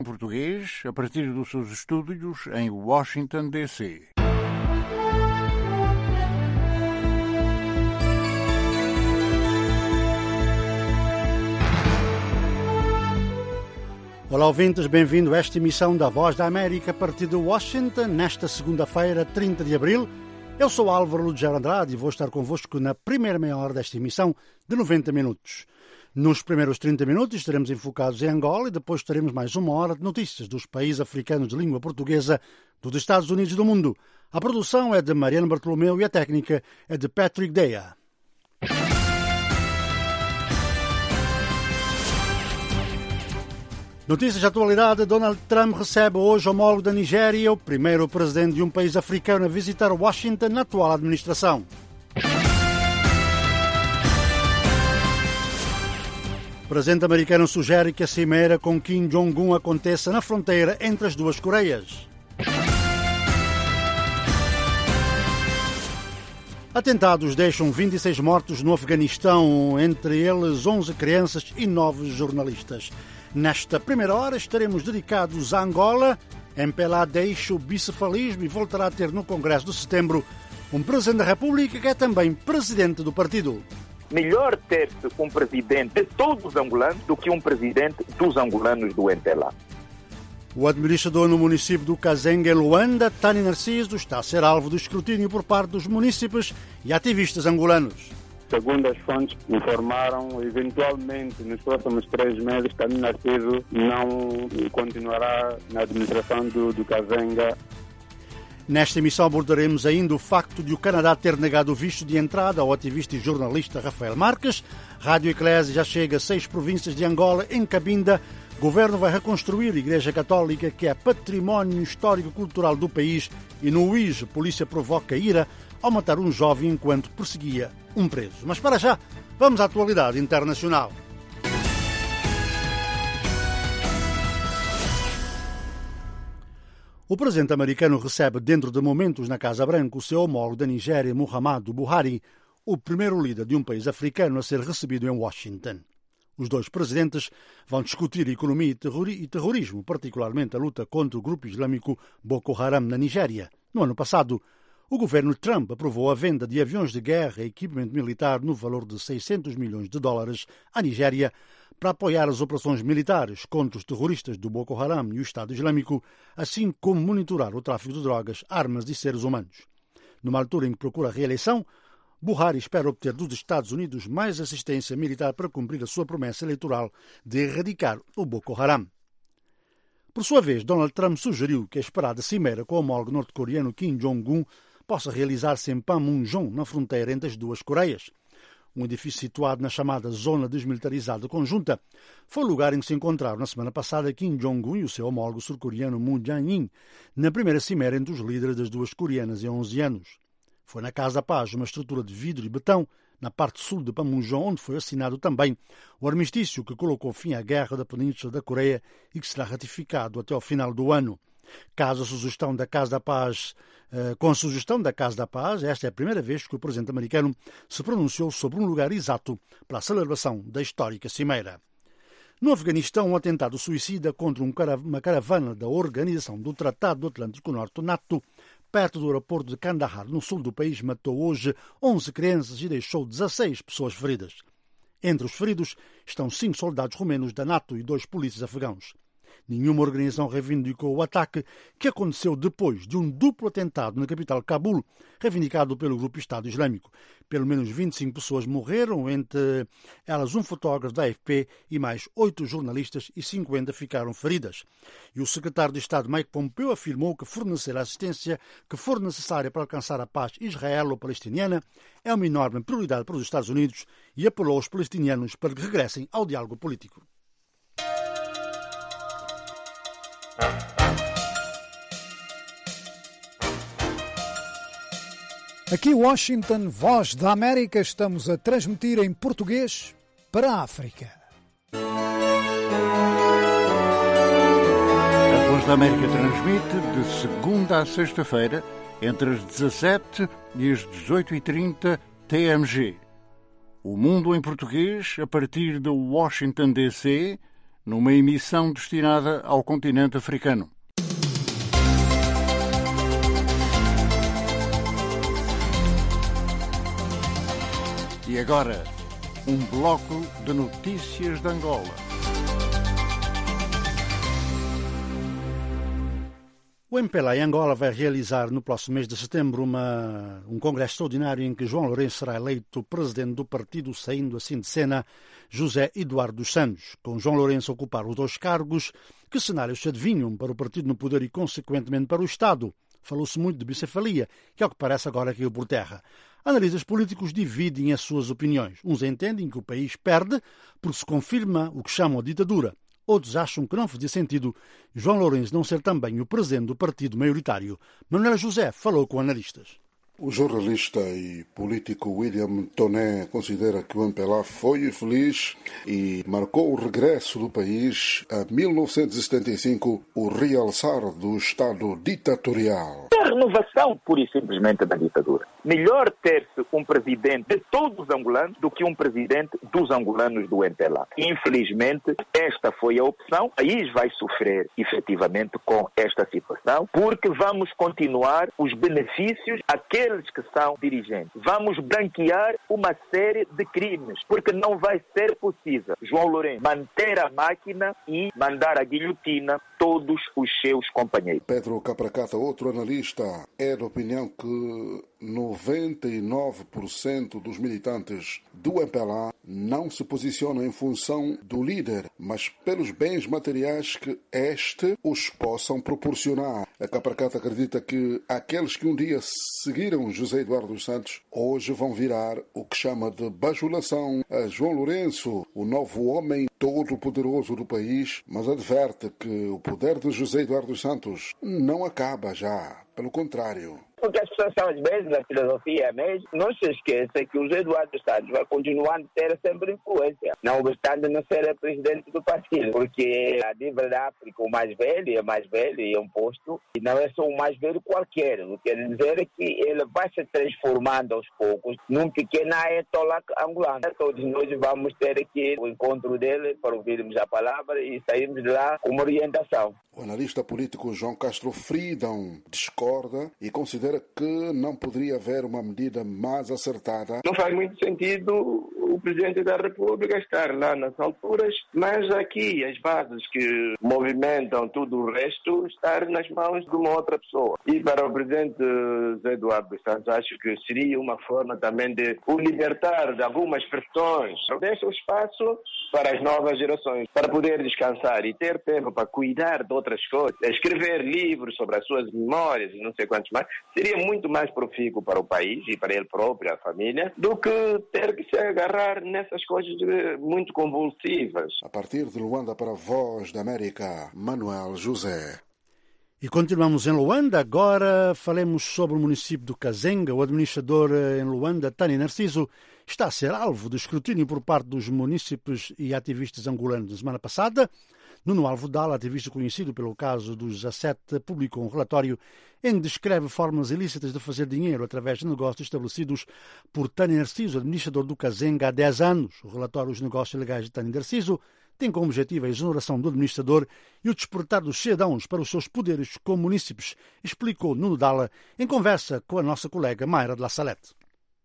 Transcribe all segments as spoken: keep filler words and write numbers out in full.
Português, a partir dos seus estúdios em Washington, D C Olá, ouvintes, bem-vindo a esta emissão da Voz da América a partir de Washington, nesta segunda-feira, trinta de abril. Eu sou Álvaro Lugero Andrade e vou estar convosco na primeira meia hora desta emissão de noventa minutos. Nos primeiros trinta minutos estaremos enfocados em Angola e depois teremos mais uma hora de notícias dos países africanos de língua portuguesa dos Estados Unidos e do mundo. A produção é de Mariana Bartolomeu e a técnica é de Patrick Deia. Notícias de atualidade. Donald Trump recebe hoje o homólogo da Nigéria, o primeiro presidente de um país africano a visitar Washington na atual administração. O presidente americano sugere que a cimeira com Kim Jong-un aconteça na fronteira entre as duas Coreias. Atentados deixam vinte e seis mortos no Afeganistão, entre eles onze crianças e nove jornalistas. Nesta primeira hora estaremos dedicados a Angola. M P L A deixa o bicefalismo e voltará a ter no Congresso de Setembro um Presidente da República que é também Presidente do partido. Melhor ter-se um presidente de todos os angolanos do que um presidente dos angolanos do M P L A. O administrador no município do Kazenga, em Luanda, Tani Narciso, está a ser alvo de escrutínio por parte dos munícipes e ativistas angolanos. Segundo as fontes informaram, eventualmente nos próximos três meses, Tani Narciso não continuará na administração do, do Kazenga. Nesta emissão abordaremos ainda o facto de o Canadá ter negado o visto de entrada ao ativista e jornalista Rafael Marques. Rádio Eclésia já chega a seis províncias de Angola. Em Cabinda, o governo vai reconstruir a Igreja Católica, que é património histórico-cultural do país. E no U I S, a polícia provoca ira ao matar um jovem enquanto perseguia um preso. Mas para já, vamos à atualidade internacional. O presidente americano recebe dentro de momentos na Casa Branca o seu homólogo da Nigéria, Muhammadu Buhari, o primeiro líder de um país africano a ser recebido em Washington. Os dois presidentes vão discutir economia e terrorismo, particularmente a luta contra o grupo islâmico Boko Haram na Nigéria. No ano passado, o governo Trump aprovou a venda de aviões de guerra e equipamento militar no valor de seiscentos milhões de dólares à Nigéria para apoiar as operações militares contra os terroristas do Boko Haram e o Estado Islâmico, assim como monitorar o tráfico de drogas, armas e seres humanos. Numa altura em que procura a reeleição, Buhari espera obter dos Estados Unidos mais assistência militar para cumprir a sua promessa eleitoral de erradicar o Boko Haram. Por sua vez, Donald Trump sugeriu que a esperada cimeira com o homólogo norte-coreano Kim Jong-un possa realizar-se em Panmunjom, na fronteira entre as duas Coreias. Um edifício situado na chamada Zona Desmilitarizada Conjunta foi o lugar em que se encontraram na semana passada Kim Jong-un e o seu homólogo sul-coreano Moon Jae-in, na primeira cimeira entre os líderes das duas coreanas em onze anos. Foi na Casa da Paz, uma estrutura de vidro e betão, na parte sul de Panmunjom, onde foi assinado também o armistício que colocou fim à guerra da Península da Coreia e que será ratificado até ao final do ano. Caso a sugestão da Casa da Paz, uh, com a sugestão da Casa da Paz, esta é a primeira vez que o presidente americano se pronunciou sobre um lugar exato para a celebração da histórica cimeira. No Afeganistão, um atentado suicida contra um cara, uma caravana da Organização do Tratado do Atlântico Norte, NATO, perto do aeroporto de Kandahar, no sul do país, matou hoje onze crianças e deixou dezasseis pessoas feridas. Entre os feridos estão cinco soldados romenos da NATO e dois polícias afegãos. Nenhuma organização reivindicou o ataque, que aconteceu depois de um duplo atentado na capital Cabul, reivindicado pelo grupo Estado Islâmico. Pelo menos vinte e cinco pessoas morreram, entre elas um fotógrafo da A F P e mais oito jornalistas, e cinquenta ficaram feridas. E o secretário de Estado Mike Pompeo afirmou que fornecer a assistência que for necessária para alcançar a paz israelo-palestiniana é uma enorme prioridade para os Estados Unidos e apelou aos palestinianos para que regressem ao diálogo político. Aqui Washington, Voz da América, estamos a transmitir em português para a África. A Voz da América transmite de segunda a sexta-feira, entre as dezassete e as dezoito e trinta T M G. O Mundo em Português, a partir de Washington, D C, numa emissão destinada ao continente africano. E agora, um bloco de notícias de Angola. O M P L A em Angola vai realizar no próximo mês de setembro uma, um congresso extraordinário em que João Lourenço será eleito presidente do partido, saindo assim de cena José Eduardo dos Santos. Com João Lourenço a ocupar os dois cargos, que cenários se adivinham para o partido no poder e, consequentemente, para o Estado? Falou-se muito de bicefalia, que, ao que parece, agora caiu por terra. Analistas políticos dividem as suas opiniões. Uns entendem que o país perde porque se confirma o que chamam de ditadura. Outros acham que não fazia sentido João Lourenço não ser também o presidente do partido maioritário. Manuel José falou com analistas. O jornalista e político William Toné considera que o M P L A foi feliz e marcou o regresso do país a mil novecentos e setenta e cinco, o realçar do Estado ditatorial. É a renovação, pura e simplesmente, da ditadura. Melhor ter-se um presidente de todos os angolanos do que um presidente dos angolanos do M P L A. Infelizmente, esta foi a opção. O país vai sofrer, efetivamente, com esta situação, porque vamos continuar os benefícios àqueles que são dirigentes. Vamos branquear uma série de crimes, porque não vai ser possível João Lourenço manter a máquina e mandar a guilhotina todos os seus companheiros. Pedro Capracata, outro analista, é da opinião que noventa e nove por cento dos militantes do M P L A não se posicionam em função do líder, mas pelos bens materiais que este os possam proporcionar. A Capracata acredita que aqueles que um dia seguiram José Eduardo dos Santos hoje vão virar o que chama de bajulação a João Lourenço, o novo homem todo-poderoso do país, mas adverte que o poder de José Eduardo dos Santos não acaba já, pelo contrário. Porque as pessoas são as mesmas, a filosofia é a mesma. Não se esqueça que o José Eduardo dos Santos vai continuar a ter sempre influência, não obstante não ser presidente do partido, porque a nível da África o mais velho é mais velho e é um posto, e não é só o mais velho qualquer. O que quer dizer é que ele vai se transformando aos poucos num pequeno ayatollah angolano. Todos nós vamos ter aqui o encontro dele para ouvirmos a palavra e sairmos de lá com uma orientação. O analista político João Castro Freedom discorda e considera que não poderia haver uma medida mais acertada. Não faz muito sentido o Presidente da República estar lá nas alturas, mas aqui as bases que movimentam tudo o resto estar nas mãos de uma outra pessoa. E para o Presidente José Eduardo dos Santos, acho que seria uma forma também de o libertar de algumas pressões. Deixa o espaço para as novas gerações, para poder descansar e ter tempo para cuidar de outras coisas, escrever livros sobre as suas memórias e não sei quantos mais, seria muito mais profícuo para o país e para ele próprio, a família, do que ter que se agarrar nessas coisas muito convulsivas. A partir de Luanda para a Voz da América, Manuel José. E continuamos em Luanda. Agora falemos sobre o município do Kazenga. O administrador em Luanda, Tani Narciso, está a ser alvo de escrutínio por parte dos munícipes e ativistas angolanos. Na semana passada, Nuno Alvodal, ativista conhecido pelo caso dos A sete, publicou um relatório em que descreve formas ilícitas de fazer dinheiro através de negócios estabelecidos por Tani Narciso, administrador do Kazenga, há dez anos. O relatório Os Negócios Ilegais de Tani Narciso tem como objetivo a exoneração do administrador e o despertar dos cidadãos para os seus poderes como munícipes, explicou Nuno Dalla em conversa com a nossa colega Mayra de La Salette.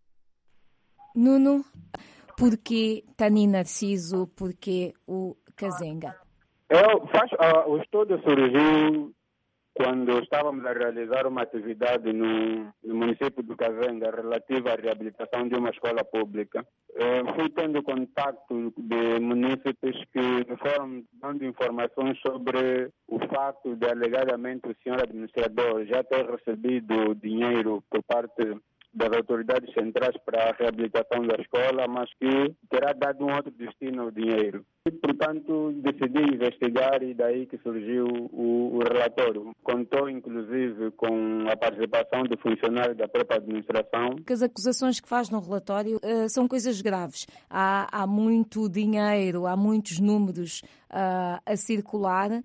Nuno, porquê Tani Narciso, porquê o Kazenga? Eu faço, uh, o estudo surgiu quando estávamos a realizar uma atividade no, no município do Kazenga relativa à reabilitação de uma escola pública. Eu fui tendo contato de munícipes que me foram dando informações sobre o fato de, alegadamente, o senhor administrador já ter recebido dinheiro por parte das autoridades centrais para a reabilitação da escola, mas que terá dado um outro destino ao dinheiro. E, portanto, decidi investigar e daí que surgiu o, o relatório. Contou, inclusive, com a participação de funcionários da própria administração. As acusações que faz no relatório uh, são coisas graves. Há, há muito dinheiro, há muitos números uh, a circular.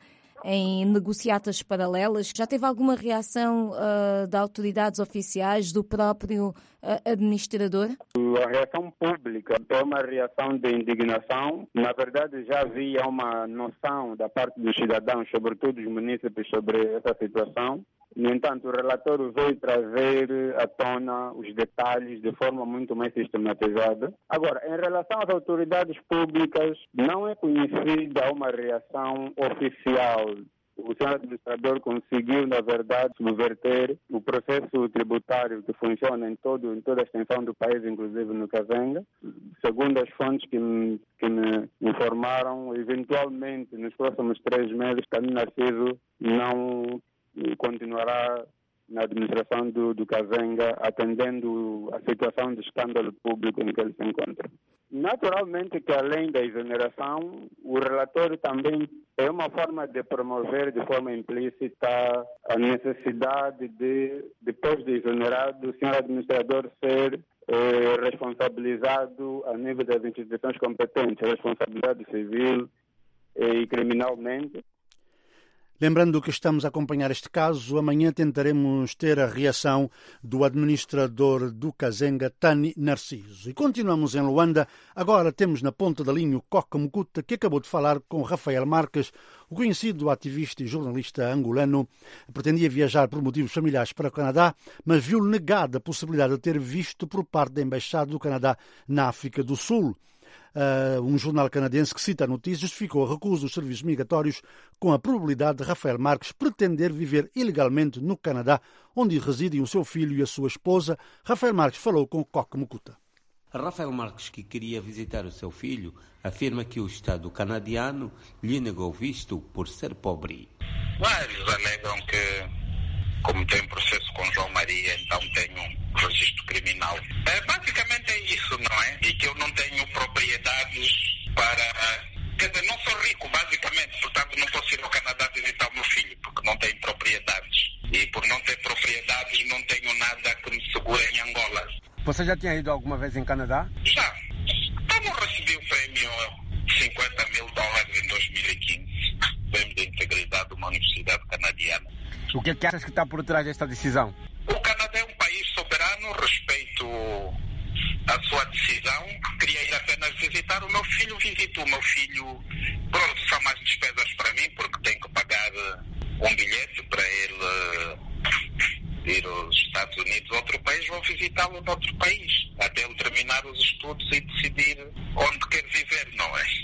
em negociatas paralelas. Já teve alguma reação uh, de autoridades oficiais, do próprio uh, administrador? A reação pública é uma reação de indignação. Na verdade, já havia uma noção da parte dos cidadãos, sobretudo dos munícipes, sobre essa situação. No entanto, o relatório veio trazer à tona os detalhes de forma muito mais sistematizada. Agora, em relação às autoridades públicas, não é conhecida uma reação oficial. O senhor administrador conseguiu, na verdade, subverter o processo tributário que funciona em, todo, em toda a extensão do país, inclusive no Kazenga. Segundo as fontes que me, que me informaram, eventualmente, nos próximos três meses, Tani Narciso não continuará na administração do, do Kazenga, atendendo a situação de escândalo público em que ele se encontra. Naturalmente que, além da exoneração, o relatório também é uma forma de promover de forma implícita a necessidade de, depois de exonerado, o senhor administrador ser eh, responsabilizado a nível das instituições competentes, responsabilidade civil eh, e criminalmente. Lembrando que estamos a acompanhar este caso, amanhã tentaremos ter a reação do administrador do Kazenga, Tani Narciso. E continuamos em Luanda. Agora temos na ponta da linha o Coca Mukuta, que acabou de falar com Rafael Marques, o conhecido ativista e jornalista angolano. Pretendia viajar por motivos familiares para o Canadá, mas viu negada a possibilidade de ter visto por parte da Embaixada do Canadá na África do Sul. Uh, um jornal canadense que cita a notícia justificou a recusa dos serviços migratórios com a probabilidade de Rafael Marques pretender viver ilegalmente no Canadá, onde residem o seu filho e a sua esposa. Rafael Marques falou com o Coca Mukuta. Rafael Marques, que queria visitar o seu filho, afirma que o Estado canadiano lhe negou visto por ser pobre. Vários alegam que, como tem processo com João Maria, então tenho um registro criminal. É, basicamente é isso, não é? E que eu não tenho propriedades para... Quer dizer, não sou rico, basicamente, portanto não posso ir ao Canadá visitar o meu filho, porque não tenho propriedades. E por não ter propriedades, não tenho nada que me segure em Angola. Você já tinha ido alguma vez em Canadá? Já. Então eu recebi o prêmio cinquenta mil dólares em dois mil e quinze. Prêmio de integridade de uma universidade canadiana. O que é que achas que está por trás desta decisão? O Canadá é um país soberano, respeito a sua decisão. Queria ir apenas visitar o meu filho, visito o meu filho. Pronto, são mais despesas para mim, porque tenho que pagar um bilhete para ele ir aos Estados Unidos ou outro país, vou visitá-lo em outro país, até ele terminar os estudos e decidir onde quer viver, não é?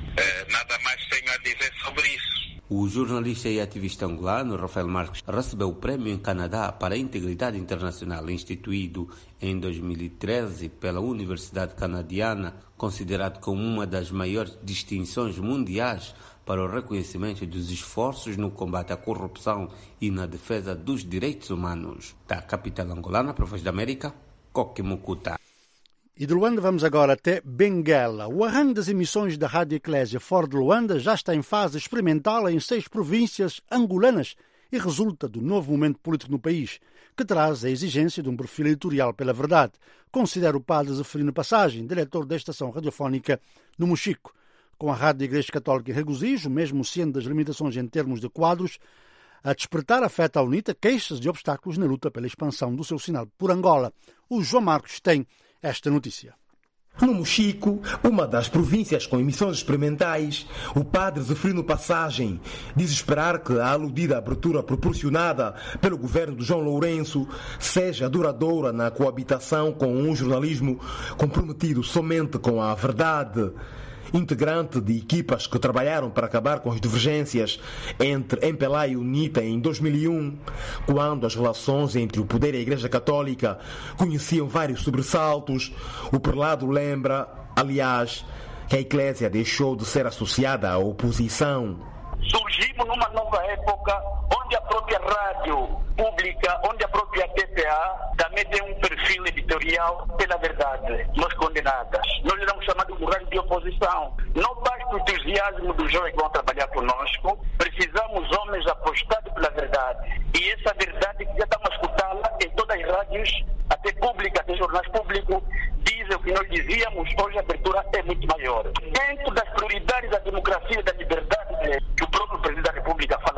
é? Nada mais tenho a dizer sobre isso. O jornalista e ativista angolano Rafael Marques recebeu o prêmio em Canadá para a Integridade Internacional, instituído em dois mil e treze pela Universidade Canadiana, considerado como uma das maiores distinções mundiais para o reconhecimento dos esforços no combate à corrupção e na defesa dos direitos humanos. Da capital angolana, para a Voz da América, Coque Mukuta. E de Luanda vamos agora até Benguela. O arranjo das emissões da Rádio Eclésia fora de Luanda já está em fase experimental em seis províncias angolanas e resulta do novo momento político no país, que traz a exigência de um perfil editorial pela verdade, considera o padre Zeferino Passagem, diretor da estação radiofónica no Mochico. Com a Rádio da Igreja Católica em regozijo, mesmo sendo das limitações em termos de quadros, a despertar afeta a UNITA queixas de obstáculos na luta pela expansão do seu sinal por Angola. O João Marcos tem esta notícia. No Mochico, uma das províncias com emissões experimentais, o padre Zeferino Passagem diz esperar que a aludida abertura proporcionada pelo governo de João Lourenço seja duradoura na coabitação com um jornalismo comprometido somente com a verdade. Integrante de equipas que trabalharam para acabar com as divergências entre M P L A e UNITA em dois mil e um, quando as relações entre o poder e a Igreja Católica conheciam vários sobressaltos, o prelado lembra, aliás, que a Eclésia deixou de ser associada à oposição. Surgimos numa nova época onde a própria rádio pública, onde a própria T P A também tem um perfil editorial pela verdade, nós condenadas. Nós éramos chamados de rádio de oposição. Não basta o entusiasmo dos jovens que vão trabalhar conosco, precisamos homens apostados pela verdade. E essa verdade que já estamos a escutá-la em todas as rádios, até públicas, até jornais públicos, dizem o que nós dizíamos, hoje a abertura é muito maior. Dentro das prioridades da democracia e da liberdade que o próprio presidente da República fala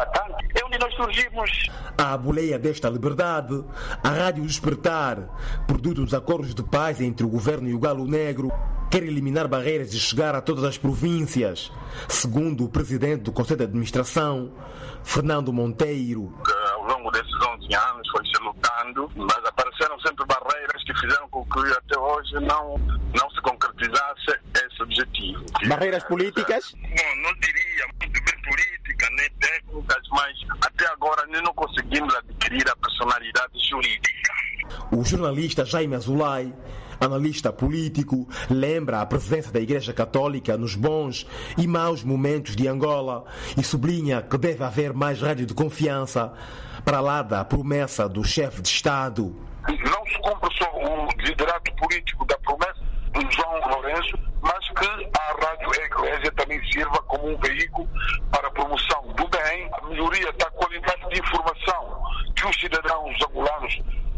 surgimos. À boleia desta liberdade, a Rádio Despertar, produto dos acordos de paz entre o governo e o Galo Negro, quer eliminar barreiras e chegar a todas as províncias, segundo o presidente do Conselho de Administração, Fernando Monteiro. Ao longo desses onze anos foi-se lutando, mas apareceram sempre barreiras que fizeram com que até hoje não, não se concretizasse esse objetivo. Barreiras políticas? Bom, não diria muito bem política, nem técnicas, mas até agora nem não conseguimos adquirir a personalidade jurídica. O jornalista Jaime Azulay, analista político, lembra a presença da Igreja Católica nos bons e maus momentos de Angola e sublinha que deve haver mais rádio de confiança para lá da promessa do chefe de Estado. Não se cumpre só o desiderato político da promessa do João Lourenço, mas que a Rádio Eclésia também sirva como um veículo para a promoção do bem, a melhoria da qualidade de informação que os cidadãos angolanos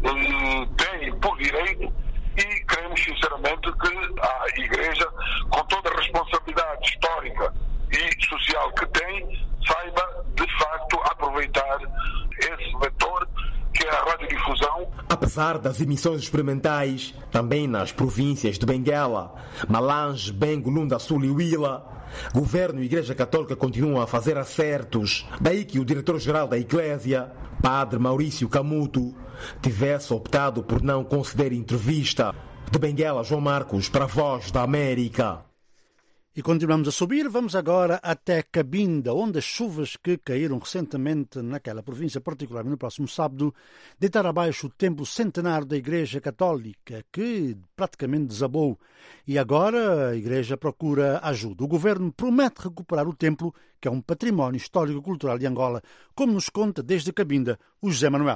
eh, têm por direito. E cremos sinceramente que a Igreja, com toda a responsabilidade histórica e social que tem, saiba de facto aproveitar esse vetor que é a radiodifusão. Apesar das emissões experimentais, também nas províncias de Benguela, Malange, Bengo, Lunda Sul e Huila, governo e Igreja Católica continuam a fazer acertos. Daí que o diretor-geral da Eclésia, Padre Maurício Camuto, tivesse optado por não conceder entrevista. De Benguela, João Marcos, para a Voz da América. E continuamos a subir, vamos agora até Cabinda, onde as chuvas que caíram recentemente naquela província, particularmente no próximo sábado, deitaram abaixo o templo centenário da Igreja Católica, que praticamente desabou. E agora a Igreja procura ajuda. O governo promete recuperar o templo, que é um património histórico-cultural de Angola, como nos conta desde Cabinda o José Manuel.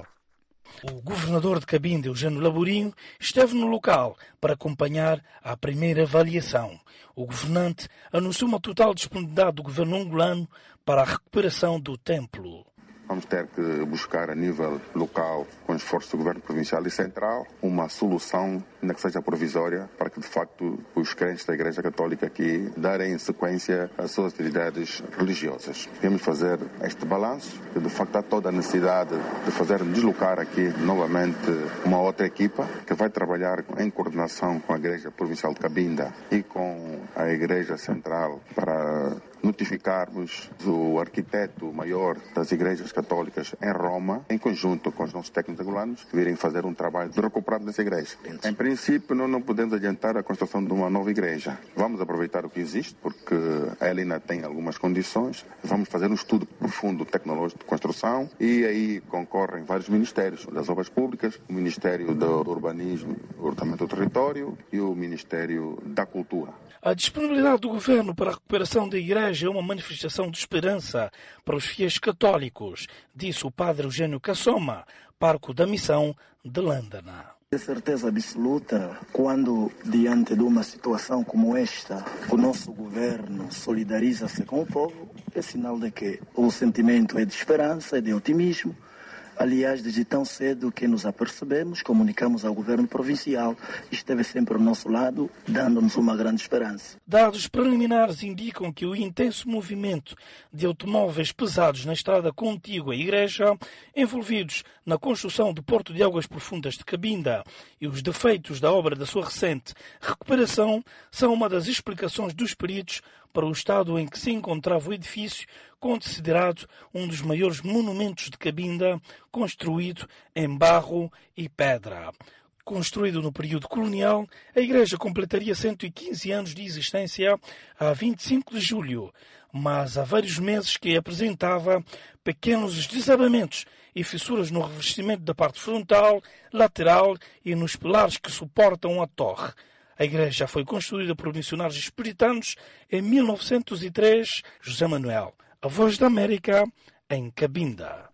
O governador de Cabinda, Eugênio Laborinho, esteve no local para acompanhar a primeira avaliação. O governante anunciou uma total disponibilidade do governo angolano para a recuperação do templo. Vamos ter que buscar a nível local, com esforço do governo provincial e central, uma solução, ainda que seja provisória, para que de facto os crentes da Igreja Católica aqui darem sequência às suas atividades religiosas. Queremos fazer este balanço, que de facto há toda a necessidade de fazer deslocar aqui novamente uma outra equipa que vai trabalhar em coordenação com a Igreja Provincial de Cabinda e com a Igreja Central para notificarmos o arquiteto maior das igrejas católicas em Roma, em conjunto com os nossos técnicos angolanos, que virem fazer um trabalho de recuperar dessa igreja. Em princípio, nós não podemos adiantar a construção de uma nova igreja. Vamos aproveitar o que existe, porque ela ainda tem algumas condições. Vamos fazer um estudo profundo tecnológico de construção e aí concorrem vários ministérios das obras públicas, o Ministério do Urbanismo, Ordenamento do Território e o Ministério da Cultura. A disponibilidade do governo para a recuperação da igreja é uma manifestação de esperança para os fiéis católicos, disse o padre Eugênio Cassoma, pároco da missão de Lândana. De certeza absoluta, quando diante de uma situação como esta, o nosso governo solidariza-se com o povo, é sinal de que o sentimento é de esperança, é de otimismo. Aliás, desde tão cedo que nos apercebemos, comunicamos ao governo provincial, esteve sempre ao nosso lado, dando-nos uma grande esperança. Dados preliminares indicam que o intenso movimento de automóveis pesados na estrada contígua à igreja, envolvidos na construção do Porto de Águas Profundas de Cabinda e os defeitos da obra da sua recente recuperação, são uma das explicações dos peritos para o estado em que se encontrava o edifício, considerado um dos maiores monumentos de Cabinda, construído em barro e pedra. Construído no período colonial, a igreja completaria cento e quinze anos de existência a vinte e cinco de julho, mas há vários meses que apresentava pequenos desabamentos e fissuras no revestimento da parte frontal, lateral e nos pilares que suportam a torre. A igreja foi construída por missionários espiritanos em mil novecentos e três. José Manuel, a Voz da América, em Cabinda.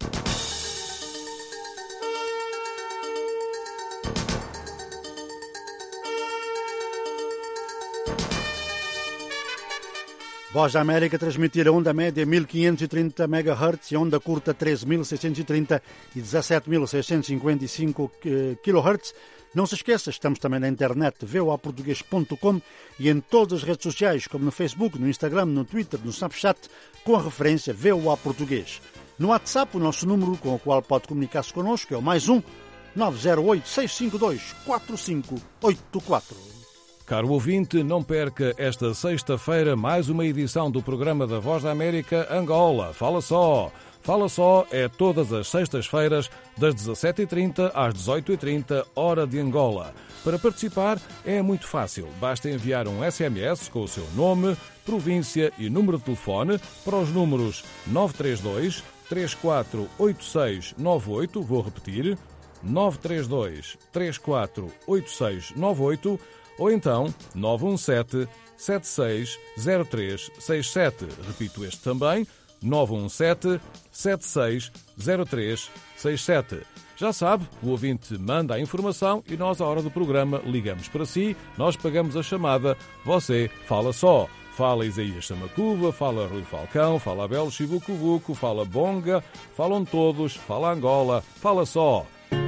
Voz da América transmitir a onda média mil quinhentos e trinta megahertz e onda curta treze mil seiscentos e trinta e dezassete mil seiscentos e cinquenta e cinco quilohertz. Não se esqueça, estamos também na internet v o a português ponto com e em todas as redes sociais, como no Facebook, no Instagram, no Twitter, no Snapchat, com a referência V O A Português. No WhatsApp, o nosso número com o qual pode comunicar-se connosco é o mais um nove zero oito, seis cinco dois, quatro cinco oito quatro. Caro ouvinte, não perca esta sexta-feira mais uma edição do programa da Voz da América Angola. Fala só! Fala só é todas as sextas-feiras, das dezassete e trinta às dezoito e trinta, hora de Angola. Para participar é muito fácil. Basta enviar um S M S com o seu nome, província e número de telefone para os números nove três dois, três quatro oito seis nove oito, vou repetir, nove três dois, três quatro oito seis nove oito, ou então nove um sete, sete seis zero três seis sete. Repito este também, nove um sete, sete seis zero três seis sete. Já sabe, o ouvinte manda a informação e nós, à hora do programa, ligamos para si, nós pagamos a chamada, você fala só. Fala Isaías Samacuva, fala Rui Falcão, fala Abel Chibucuvuco, fala Bonga, falam todos, fala Angola, fala só.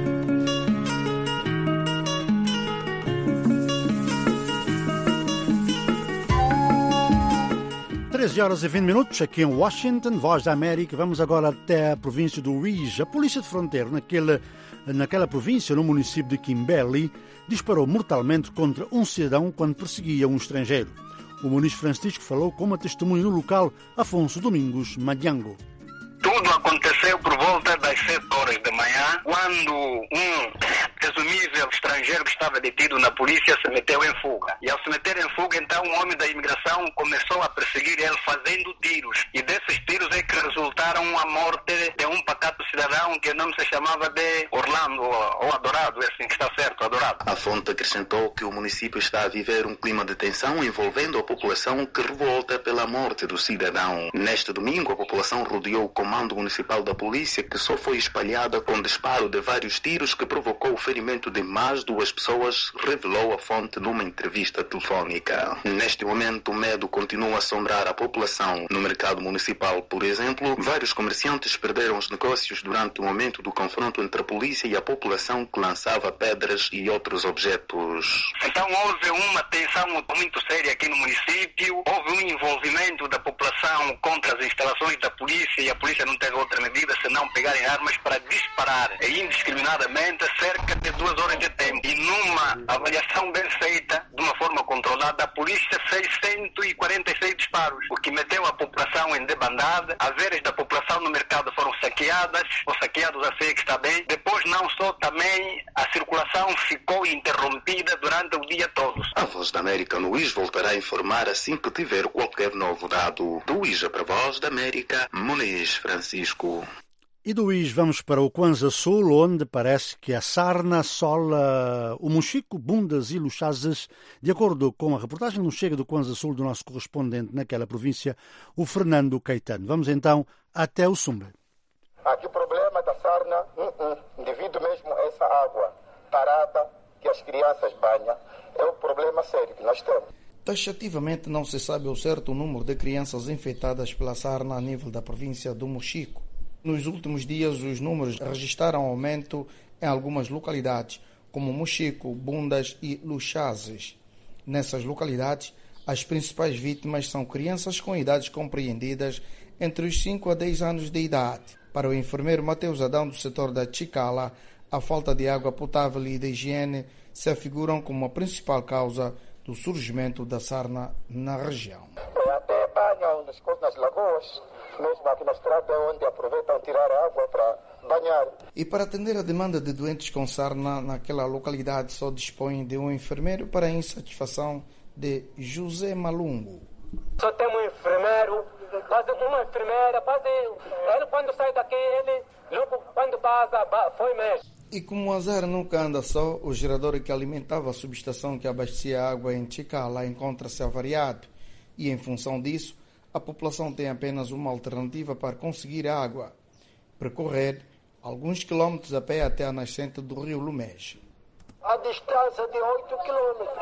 treze horas e vinte minutos aqui em Washington, Voz da América. Vamos agora até a província do Uíge. A polícia de fronteira naquele, naquela província, no município de Quimbeli, disparou mortalmente contra um cidadão quando perseguia um estrangeiro. O Muniz Francisco falou com uma testemunha no local, Afonso Domingos Madiango. Tudo aconteceu por volta das sete horas da manhã, quando um presumível estrangeiro que estava detido na polícia se meteu em fuga. E ao se meter em fuga, então, um homem da imigração começou a perseguir ele fazendo tiros. E desses tiros é que resultaram a morte de um pacato cidadão que o nome se chamava de Orlando, ou Adorado, é assim que está certo, Adorado. A fonte acrescentou que o município está a viver um clima de tensão envolvendo a população que revolta pela morte do cidadão. Neste domingo, a população rodeou o comando municipal da polícia, que só foi espalhada com disparo de vários tiros que provocou o ferimento de mais duas pessoas, revelou a fonte numa entrevista telefónica. Neste momento, o medo continua a assombrar a população. No mercado municipal, por exemplo, vários comerciantes perderam os negócios durante o momento do confronto entre a polícia e a população, que lançava pedras e outros objetos. Então houve uma tensão muito séria aqui no município, houve um envolvimento da população contra as instalações da polícia e a polícia não teve outra medida senão pegarem armas para disparar indiscriminadamente cerca de duas horas de tempo. E numa avaliação bem feita, de uma forma controlada, a polícia fez cento e quarenta e seis disparos, o que meteu a população em debandada. As veras da população no mercado foram saqueadas, ou saqueados a ser que está bem. Depois não só, também a circulação ficou interrompida durante o dia todo. A Voz da América no Uíge voltará a informar assim que tiver qualquer novo dado. Do Uíge para a Voz da América, Muniz Francisco. E do Uíge vamos para o Kwanza Sul, onde parece que a sarna assola o Mochico, Bundas e Luchazes. De acordo com a reportagem no Chega do Kwanza Sul do nosso correspondente naquela província, o Fernando Caetano. Vamos então até o Sumbe. Aqui o problema da sarna, uh-uh, devido mesmo a essa água parada que as crianças banham, é um problema sério que nós temos. Taxativamente não se sabe ao certo o número de crianças infectadas pela sarna a nível da província do Mochico. Nos últimos dias, os números registraram aumento em algumas localidades, como Mochico, Bundas e Luchazes. Nessas localidades, as principais vítimas são crianças com idades compreendidas entre os cinco a dez anos de idade. Para o enfermeiro Mateus Adão, do setor da Chicala, a falta de água potável e de higiene se afiguram como a principal causa do surgimento da sarna na região. Até banham nas lagoas, mesmo aqui na estrada, onde aproveitam tirar água para banhar. E para atender a demanda de doentes com sarna naquela localidade, só dispõe de um enfermeiro para a insatisfação de José Malungo. Só temos um enfermeiro, quase uma enfermeira, quase ele quando sai daqui, ele logo quando passa, foi mesmo. E como o azar nunca anda só, o gerador que alimentava a subestação que abastecia a água em Chicala encontra-se avariado. E em função disso, a população tem apenas uma alternativa para conseguir água: percorrer alguns quilómetros a pé até a nascente do rio Lumejo. A distância de oito quilômetros.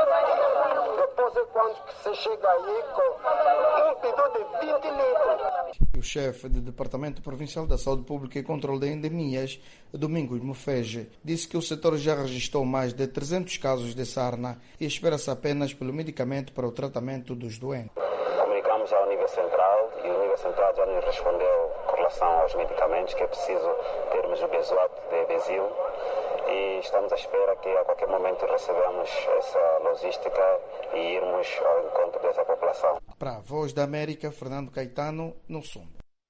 Depois é quando você chega aí com um bidão de vinte litros. O chefe do Departamento Provincial da Saúde Pública e Controlo de Endemias, Domingos Mufege, disse que o setor já registrou mais de trezentos casos de sarna e espera-se apenas pelo medicamento para o tratamento dos doentes. Comunicamos ao nível central e o nível central já nos respondeu com relação aos medicamentos, que é preciso termos o benzoato de Besil, e estamos à espera que a qualquer momento recebamos essa logística e irmos ao encontro dessa população. Para a Voz da América, Fernando Caetano, no som.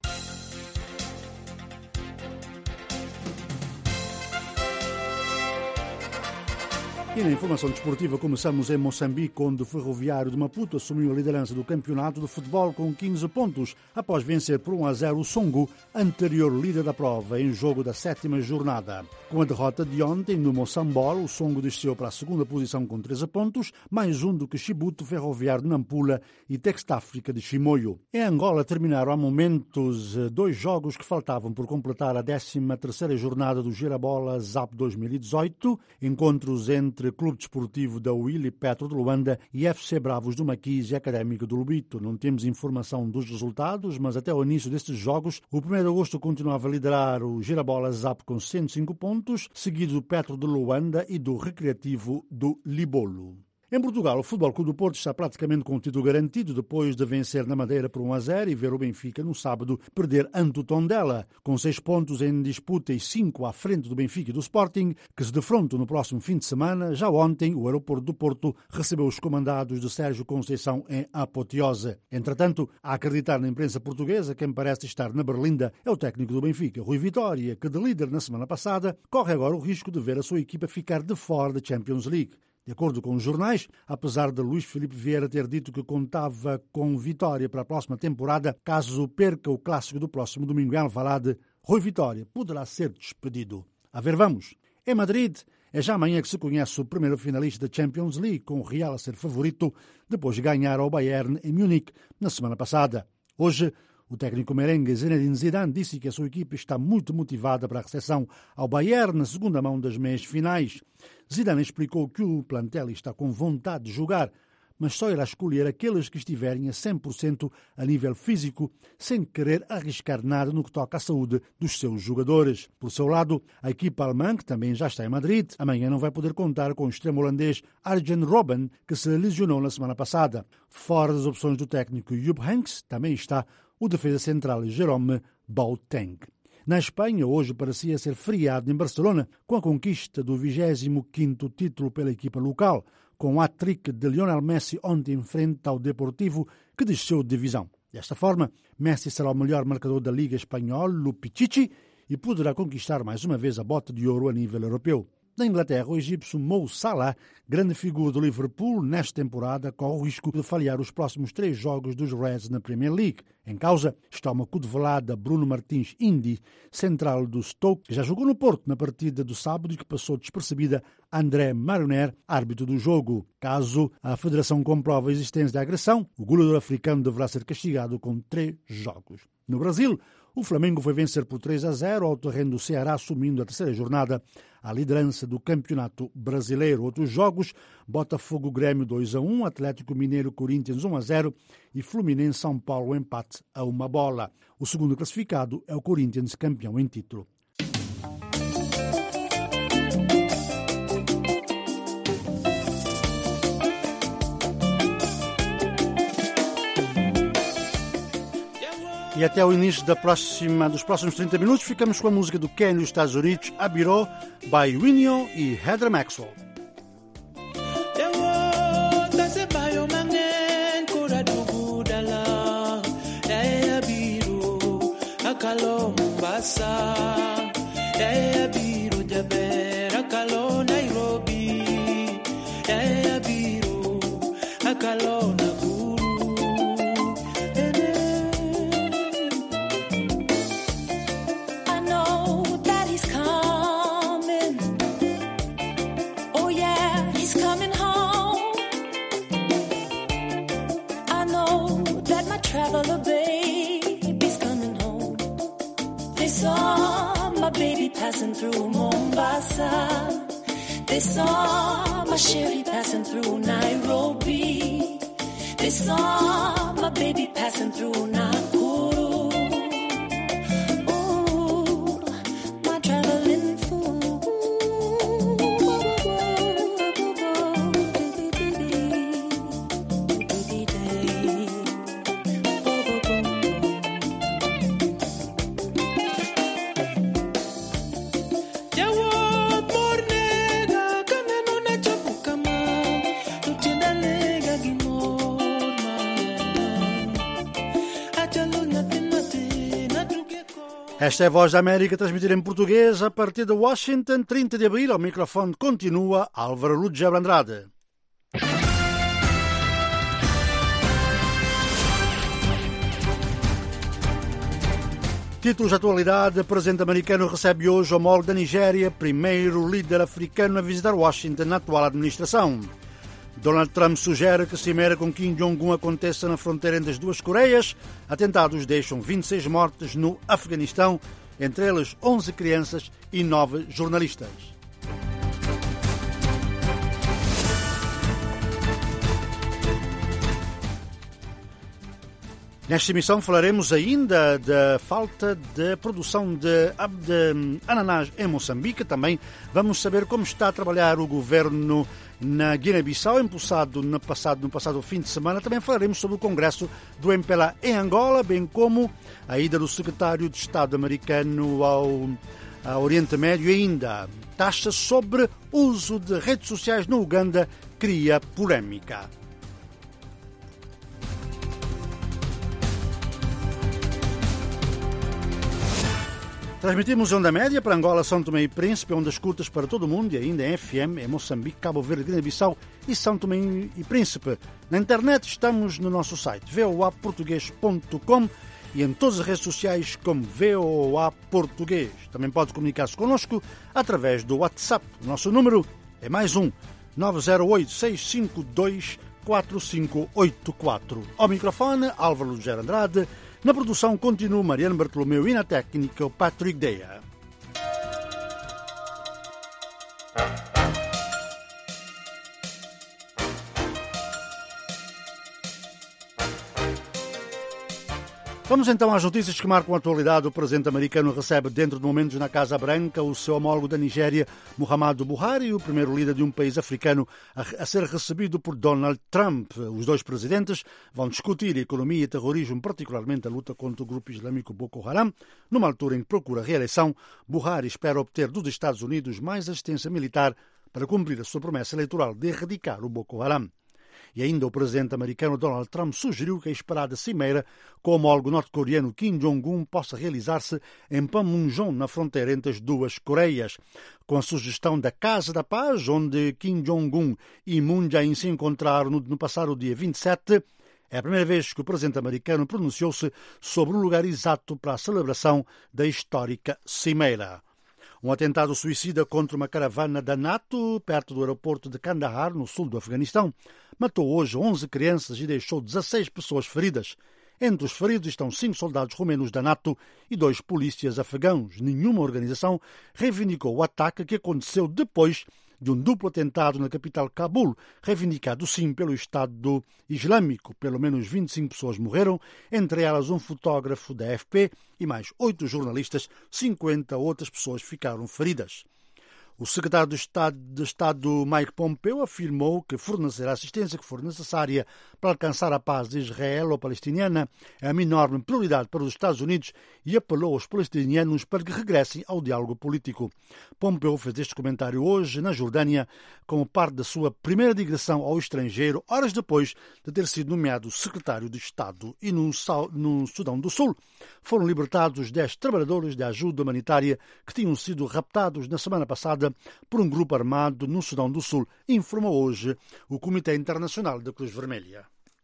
E na informação desportiva começamos em Moçambique, onde o Ferroviário de Maputo assumiu a liderança do campeonato de futebol com quinze pontos, após vencer por um a zero o Songo, anterior líder da prova, em jogo da sétima jornada. Com a derrota de ontem no Moçambola, o Songo desceu para a segunda posição com treze pontos, mais um do que Chibuto, Ferroviário de Nampula e Textáfrica de Chimoio. Em Angola terminaram há momentos dois jogos que faltavam por completar a décima terceira jornada do Girabola Zap dois mil e dezoito, encontros entre Clube Desportivo da Willy Petro de Luanda e F C Bravos do Maquis e Académico do Lubito. Não temos informação dos resultados, mas até ao início destes jogos, o primeiro de agosto continuava a liderar o Girabola Zap com cento e cinco pontos, seguido do Petro de Luanda e do Recreativo do Libolo. Em Portugal, o Futebol Clube do Porto está praticamente com o título garantido depois de vencer na Madeira por um a zero e ver o Benfica no sábado perder ante o Tondela, com seis pontos em disputa e cinco à frente do Benfica e do Sporting, que se defrontam no próximo fim de semana. Já ontem, o aeroporto do Porto recebeu os comandados de Sérgio Conceição em apoteose. Entretanto, a acreditar na imprensa portuguesa, quem parece estar na berlinda é o técnico do Benfica, Rui Vitória, que de líder na semana passada corre agora o risco de ver a sua equipa ficar de fora da Champions League. De acordo com os jornais, apesar de Luís Filipe Vieira ter dito que contava com vitória para a próxima temporada, caso perca o clássico do próximo domingo em Alvalade, Rui Vitória poderá ser despedido. A ver, vamos. Em Madrid, é já amanhã que se conhece o primeiro finalista da Champions League, com o Real a ser favorito, depois de ganhar ao Bayern em Munique na semana passada. Hoje, o técnico merengue Zinedine Zidane disse que a sua equipe está muito motivada para a recepção ao Bayern na segunda mão das meias finais. Zidane explicou que o plantel está com vontade de jogar, mas só irá escolher aqueles que estiverem a cem por cento a nível físico, sem querer arriscar nada no que toca à saúde dos seus jogadores. Por seu lado, a equipa alemã, que também já está em Madrid, amanhã não vai poder contar com o extremo holandês Arjen Robben, que se lesionou na semana passada. Fora das opções do técnico Jupp Heynckes, também está o defesa central Jerome Boateng. Na Espanha, hoje parecia ser feriado em Barcelona, com a conquista do vigésimo quinto título pela equipa local, com o hat-trick de Lionel Messi ontem em frente ao Deportivo, que desceu de divisão. Desta forma, Messi será o melhor marcador da Liga Espanhola, o Pichichi, e poderá conquistar mais uma vez a bota de ouro a nível europeu. Na Inglaterra, o egípcio Mo Salah, grande figura do Liverpool nesta temporada, corre o risco de falhar os próximos três jogos dos Reds na Premier League. Em causa está uma cotovelada Bruno Martins Indi, central do Stoke, que já jogou no Porto na partida do sábado e que passou despercebida a André Mariner, árbitro do jogo. Caso a Federação comprove a existência da agressão, o goleador africano deverá ser castigado com três jogos. No Brasil, o Flamengo foi vencer por três a zero ao terreno do Ceará, assumindo a terceira jornada a liderança do Campeonato Brasileiro. Outros jogos: Botafogo Grêmio dois a um, Atlético Mineiro Corinthians um a zero e Fluminense São Paulo empate a uma bola. O segundo classificado é o Corinthians, campeão em título. E até o início da próxima, dos próximos trinta minutos ficamos com a música do Ken dos Estados Unidos, Abiro, by Winio e Heather Maxwell. Traveler baby's coming home. They saw my baby passing through Mombasa. They saw my Sherry passing through Nairobi. They saw my baby passing through Nakuru. Ooh, my traveling fool. Esta é a Voz da América, transmitida em português a partir de Washington, trinta de abril. Ao microfone continua Álvaro Lúcia Andrade. Títulos de atualidade. O presidente americano recebe hoje o homólogo da Nigéria, primeiro líder africano a visitar Washington na atual administração. Donald Trump sugere que a cimeira com Kim Jong-un aconteça na fronteira entre as duas Coreias. Atentados deixam vinte e seis mortes no Afeganistão, entre eles onze crianças e nove jornalistas. Nesta emissão falaremos ainda da falta de produção de, de ananás em Moçambique. Também vamos saber como está a trabalhar o governo na Guiné-Bissau, impulsado no passado, no passado fim de semana. Também falaremos sobre o congresso do M P L A em Angola, bem como a ida do secretário de Estado americano ao, ao Oriente Médio. E ainda taxas sobre uso de redes sociais no Uganda cria polémica. Transmitimos Onda Média para Angola, São Tomé e Príncipe, ondas curtas para todo o mundo e ainda em F M em Moçambique, Cabo Verde, Guiné-Bissau e São Tomé e Príncipe. Na internet estamos no nosso site v o a português ponto com e em todas as redes sociais como V O A Português. Também pode comunicar-se connosco através do WhatsApp. O nosso número é mais um nove zero oito, seis cinco dois, quatro cinco oito quatro. Ao microfone, Álvaro Lúcia Andrade. Na produção continua Mariano Bartolomeu e na técnica o Patrick Deia. Vamos então às notícias que marcam a atualidade. O presidente americano recebe dentro de momentos na Casa Branca o seu homólogo da Nigéria, Muhammadu Buhari, o primeiro líder de um país africano a ser recebido por Donald Trump. Os dois presidentes vão discutir a economia e terrorismo, particularmente a luta contra o grupo islâmico Boko Haram. Numa altura em que procura a reeleição, Buhari espera obter dos Estados Unidos mais assistência militar para cumprir a sua promessa eleitoral de erradicar o Boko Haram. E ainda o presidente americano Donald Trump sugeriu que a esperada cimeira com o homólogo norte-coreano Kim Jong-un possa realizar-se em Panmunjom, na fronteira entre as duas Coreias. Com a sugestão da Casa da Paz, onde Kim Jong-un e Moon Jae-in se encontraram no, no passado dia vinte e sete, é a primeira vez que o presidente americano pronunciou-se sobre o lugar exato para a celebração da histórica cimeira. Um atentado suicida contra uma caravana da NATO, perto do aeroporto de Kandahar, no sul do Afeganistão, matou hoje onze crianças e deixou dezasseis pessoas feridas. Entre os feridos estão cinco soldados romenos da NATO e dois polícias afegãos. Nenhuma organização reivindicou o ataque, que aconteceu depois de um duplo atentado na capital Cabul, reivindicado sim pelo Estado Islâmico. Pelo menos vinte e cinco pessoas morreram, entre elas um fotógrafo da A F P e mais oito jornalistas. cinquenta outras pessoas ficaram feridas. O secretário de Estado, de Estado Mike Pompeo afirmou que fornecer a assistência que for necessária para alcançar a paz israelo-palestiniana é uma enorme prioridade para os Estados Unidos e apelou aos palestinianos para que regressem ao diálogo político. Pompeo fez este comentário hoje na Jordânia como parte da sua primeira digressão ao estrangeiro, horas depois de ter sido nomeado secretário de Estado. E no, no Sudão do Sul foram libertados dez trabalhadores de ajuda humanitária que tinham sido raptados na semana passada por um grupo armado no Sudão do Sul, informou hoje o Comitê Internacional da Cruz Vermelha.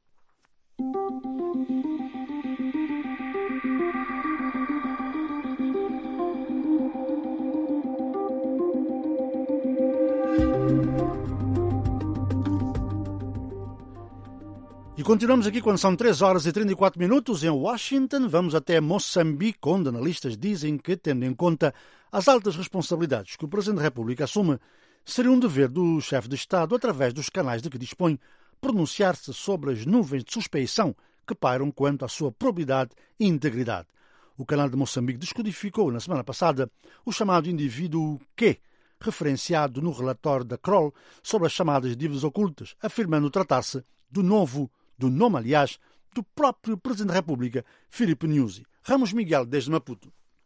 E continuamos aqui quando são três horas e trinta e quatro minutos em Washington. Vamos até Moçambique, onde analistas dizem que, tendo em conta as altas responsabilidades que o Presidente da República assume, seria um dever do chefe de Estado, através dos canais de que dispõe, pronunciar-se sobre as nuvens de suspeição que pairam quanto à sua probidade e integridade. O canal de Moçambique descodificou na semana passada o chamado indivíduo Q, referenciado no relatório da Kroll sobre as chamadas dívidas ocultas, afirmando tratar-se do novo, do nome, aliás, do próprio Presidente da República, Filipe Nyusi. Ramos Miguel, desde Maputo.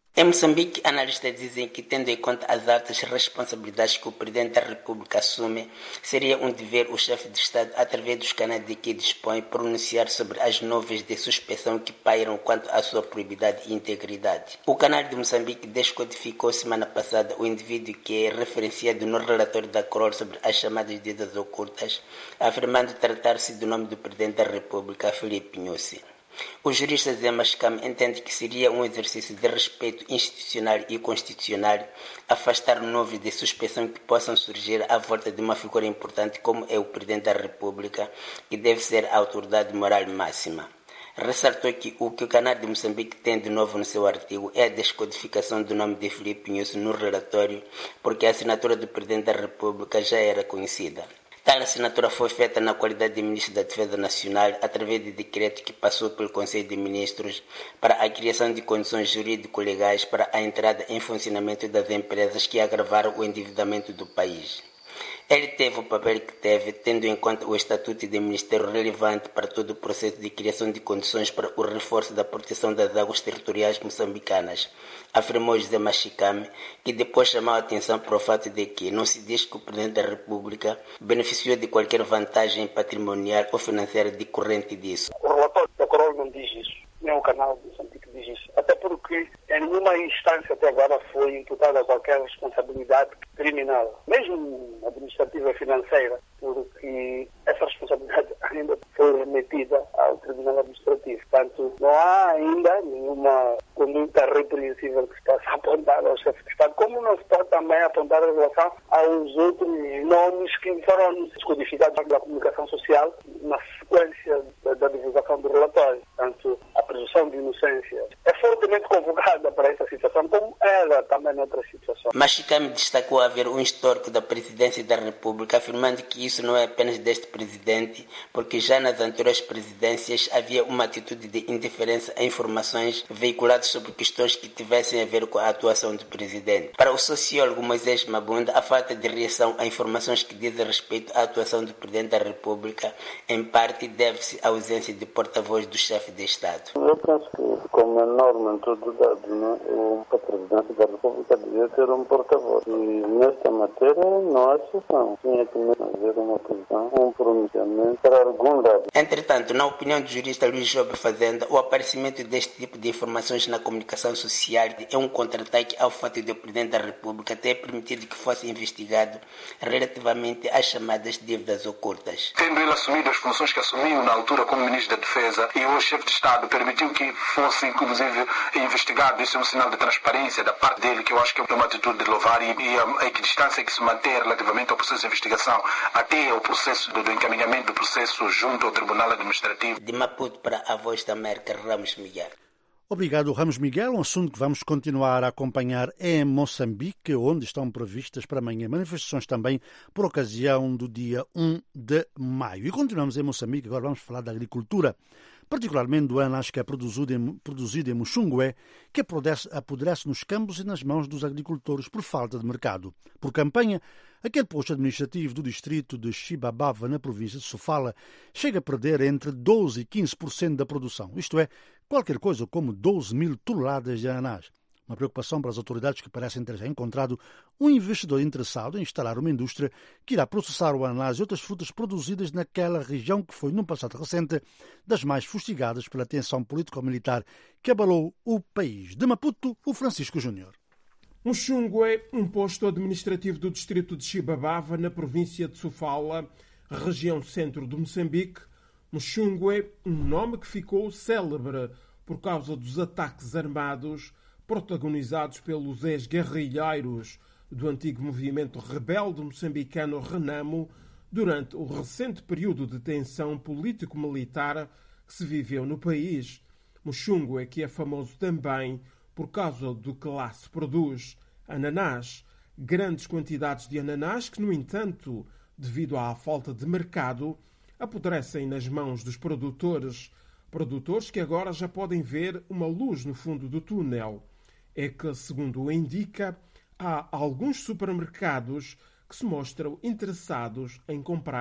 Em Moçambique, analistas dizem que, tendo em conta as altas responsabilidades que o Presidente da República assume, seria um dever o chefe de Estado, através dos canais de que dispõe, pronunciar sobre as nuvens de suspeição que pairam quanto à sua probidade e integridade. O canal de Moçambique descodificou semana passada o indivíduo que é referenciado no relatório da C R O L sobre as chamadas dívidas ocultas, afirmando tratar-se do nome do Presidente da República, Filipe Nyusi. O jurista Zé Mascame entende que seria um exercício de respeito institucional e constitucional afastar nuvens de suspeição que possam surgir à volta de uma figura importante como é o Presidente da República, que deve ser a autoridade moral máxima. Ressaltou que o que o canal de Moçambique tem de novo no seu artigo é a descodificação do nome de Filipe Nyusi no relatório, porque a assinatura do Presidente da República já era conhecida. Tal assinatura foi feita na qualidade de Ministro da Defesa Nacional, através de decreto que passou pelo Conselho de Ministros para a criação de condições jurídico-legais para a entrada em funcionamento das empresas que agravaram o endividamento do país. Ele teve o papel que teve, tendo em conta o estatuto de ministério relevante para todo o processo de criação de condições para o reforço da proteção das águas territoriais moçambicanas, afirmou José Machicame, que depois chamou a atenção para o fato de que não se diz que o Presidente da República beneficiou de qualquer vantagem patrimonial ou financeira decorrente disso. O relatório da C R O L não diz isso, nem o canal de Moçambique diz isso, até porque em nenhuma instância até agora foi imputada qualquer responsabilidade criminal, mesmo administrativa e financeira, porque essa responsabilidade ainda foi remetida ao Tribunal Administrativo. Portanto, não há ainda nenhuma conduta repreensível que se possa apontar ao chefe de Estado, como não se pode também apontar em relação aos outros nomes que foram descodificados pela comunicação social na sequência da, da divulgação do relatório. Portanto, a presunção de inocência é fortemente convocada para essa situação, como era também noutra situação. Machicame destacou haver um histórico da Presidência da República, afirmando que isso não é apenas deste presidente, porque já nas anteriores presidências havia uma atitude de indiferença a informações veiculadas sobre questões que tivessem a ver com a atuação do presidente. Para o sociólogo Moisés Mabunda, a falta de reação a informações que dizem respeito à atuação do Presidente da República, em parte, deve-se à ausência de porta-voz do chefe de Estado. Eu penso que, como é norma em todo o dado, né, o Presidente da República devia ter um porta-voz. E nesta matéria não há exceção. Tinha que haver uma posição, um pronunciamento para algum lado. Entretanto, na opinião do jurista Luís Jobre Fazenda, o aparecimento deste tipo de informações na comunicação social é um contra-ataque ao fato de o Presidente da República ter permitido que fosse investigado relativamente às chamadas dívidas ocultas. Tendo ele assumido as funções que assumiu na altura como Ministro da Defesa e o chefe de Estado permitiu que fosse, inclusive, investigado, isso é um sinal de transparência da parte dele, que eu acho que é uma atitude de louvar, e, e a, a equidistância que se mantém relativamente ao processo de investigação até o processo do, do encaminhamento do processo junto ao Tribunal Administrativo. De Maputo para a Voz da América, Ramos Miguel. Obrigado, Ramos Miguel. Um assunto que vamos continuar a acompanhar é em Moçambique, onde estão previstas para amanhã manifestações também por ocasião do dia um de maio. E continuamos em Moçambique, agora vamos falar da agricultura, particularmente do anás que é produzido em, produzido em Muxungué, que apodrece, apodrece nos campos e nas mãos dos agricultores por falta de mercado. Por campanha, aquele posto administrativo do distrito de Xibabava, na província de Sofala, chega a perder entre doze e quinze por cento da produção, isto é, qualquer coisa como doze mil toneladas de ananás. Uma preocupação para as autoridades que parecem ter já encontrado um investidor interessado em instalar uma indústria que irá processar o ananás e outras frutas produzidas naquela região que foi, num passado recente, das mais fustigadas pela tensão político-militar que abalou o país. De Maputo, o Francisco Júnior. Muxungué, um posto administrativo do distrito de Xibabava, na província de Sofala, região centro de Moçambique. Muxungué, um nome que ficou célebre por causa dos ataques armados protagonizados pelos ex-guerrilheiros do antigo movimento rebelde moçambicano Renamo durante o recente período de tensão político-militar que se viveu no país. Muxungué, que é famoso também por causa do que lá se produz, ananás, grandes quantidades de ananás que, no entanto, devido à falta de mercado, apodrecem nas mãos dos produtores, produtores que agora já podem ver uma luz no fundo do túnel. É que, segundo o indica, há alguns supermercados que se mostram interessados em comprar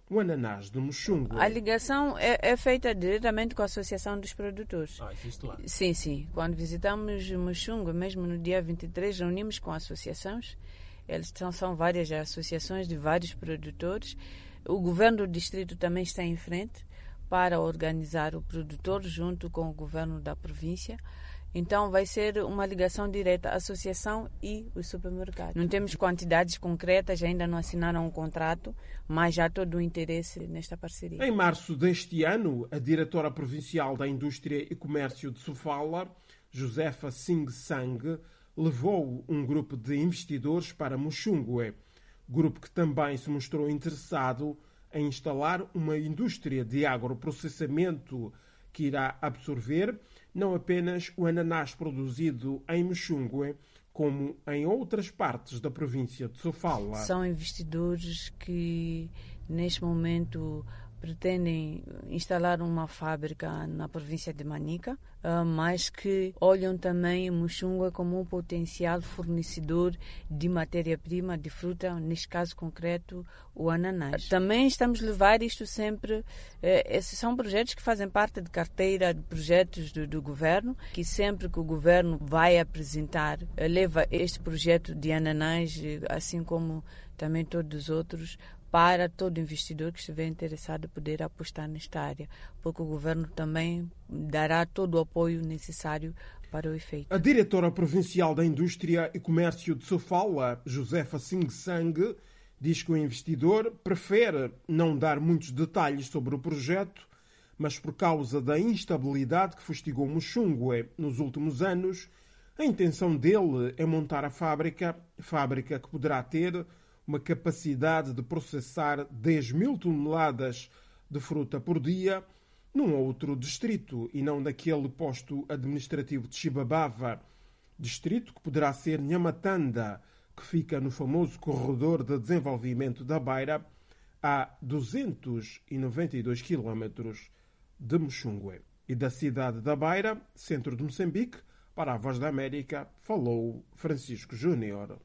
o ananás de Muxungue. A ligação é, é feita diretamente com a Associação dos Produtores. Ah, existe lá? Sim, sim. Quando visitamos Muxungue, mesmo no dia vinte e três, reunimos com associações. Eles são, são várias associações de vários produtores. O governo do distrito também está em frente para organizar o produtor junto com o governo da província. Então vai ser uma ligação direta à associação e o supermercado. Não temos quantidades concretas, ainda não assinaram um contrato, mas já há todo o interesse nesta parceria. Em março deste ano, a diretora provincial da Indústria e Comércio de Sofala, Josefa Singh Sang, levou um grupo de investidores para Muxungue, grupo que também se mostrou interessado em instalar uma indústria de agroprocessamento que irá absorver não apenas o ananás produzido em Muxungue, como em outras partes da província de Sofala. São investidores que, neste momento, pretendem instalar uma fábrica na província de Manica, mas que olham também Muxungue como um potencial fornecedor de matéria-prima, de fruta, neste caso concreto, o ananás. Também estamos a levar isto sempre, esses são projetos que fazem parte de carteira de projetos do, do governo, que sempre que o governo vai apresentar, leva este projeto de ananás, assim como também todos os outros, para todo investidor que estiver interessado poder apostar nesta área, porque o governo também dará todo o apoio necessário para o efeito. A diretora provincial da Indústria e Comércio de Sofala, Josefa Singh Sang, diz que o investidor prefere não dar muitos detalhes sobre o projeto, mas por causa da instabilidade que fustigou Muxungue nos últimos anos, a intenção dele é montar a fábrica, fábrica que poderá ter uma capacidade de processar dez mil toneladas de fruta por dia num outro distrito e não naquele posto administrativo de Chibabava, distrito que poderá ser Nhamatanda, que fica no famoso corredor de desenvolvimento da Beira, a duzentos e noventa e dois quilómetros de Muxungue. E da cidade da Beira, centro de Moçambique, para a Voz da América, falou Francisco Júnior.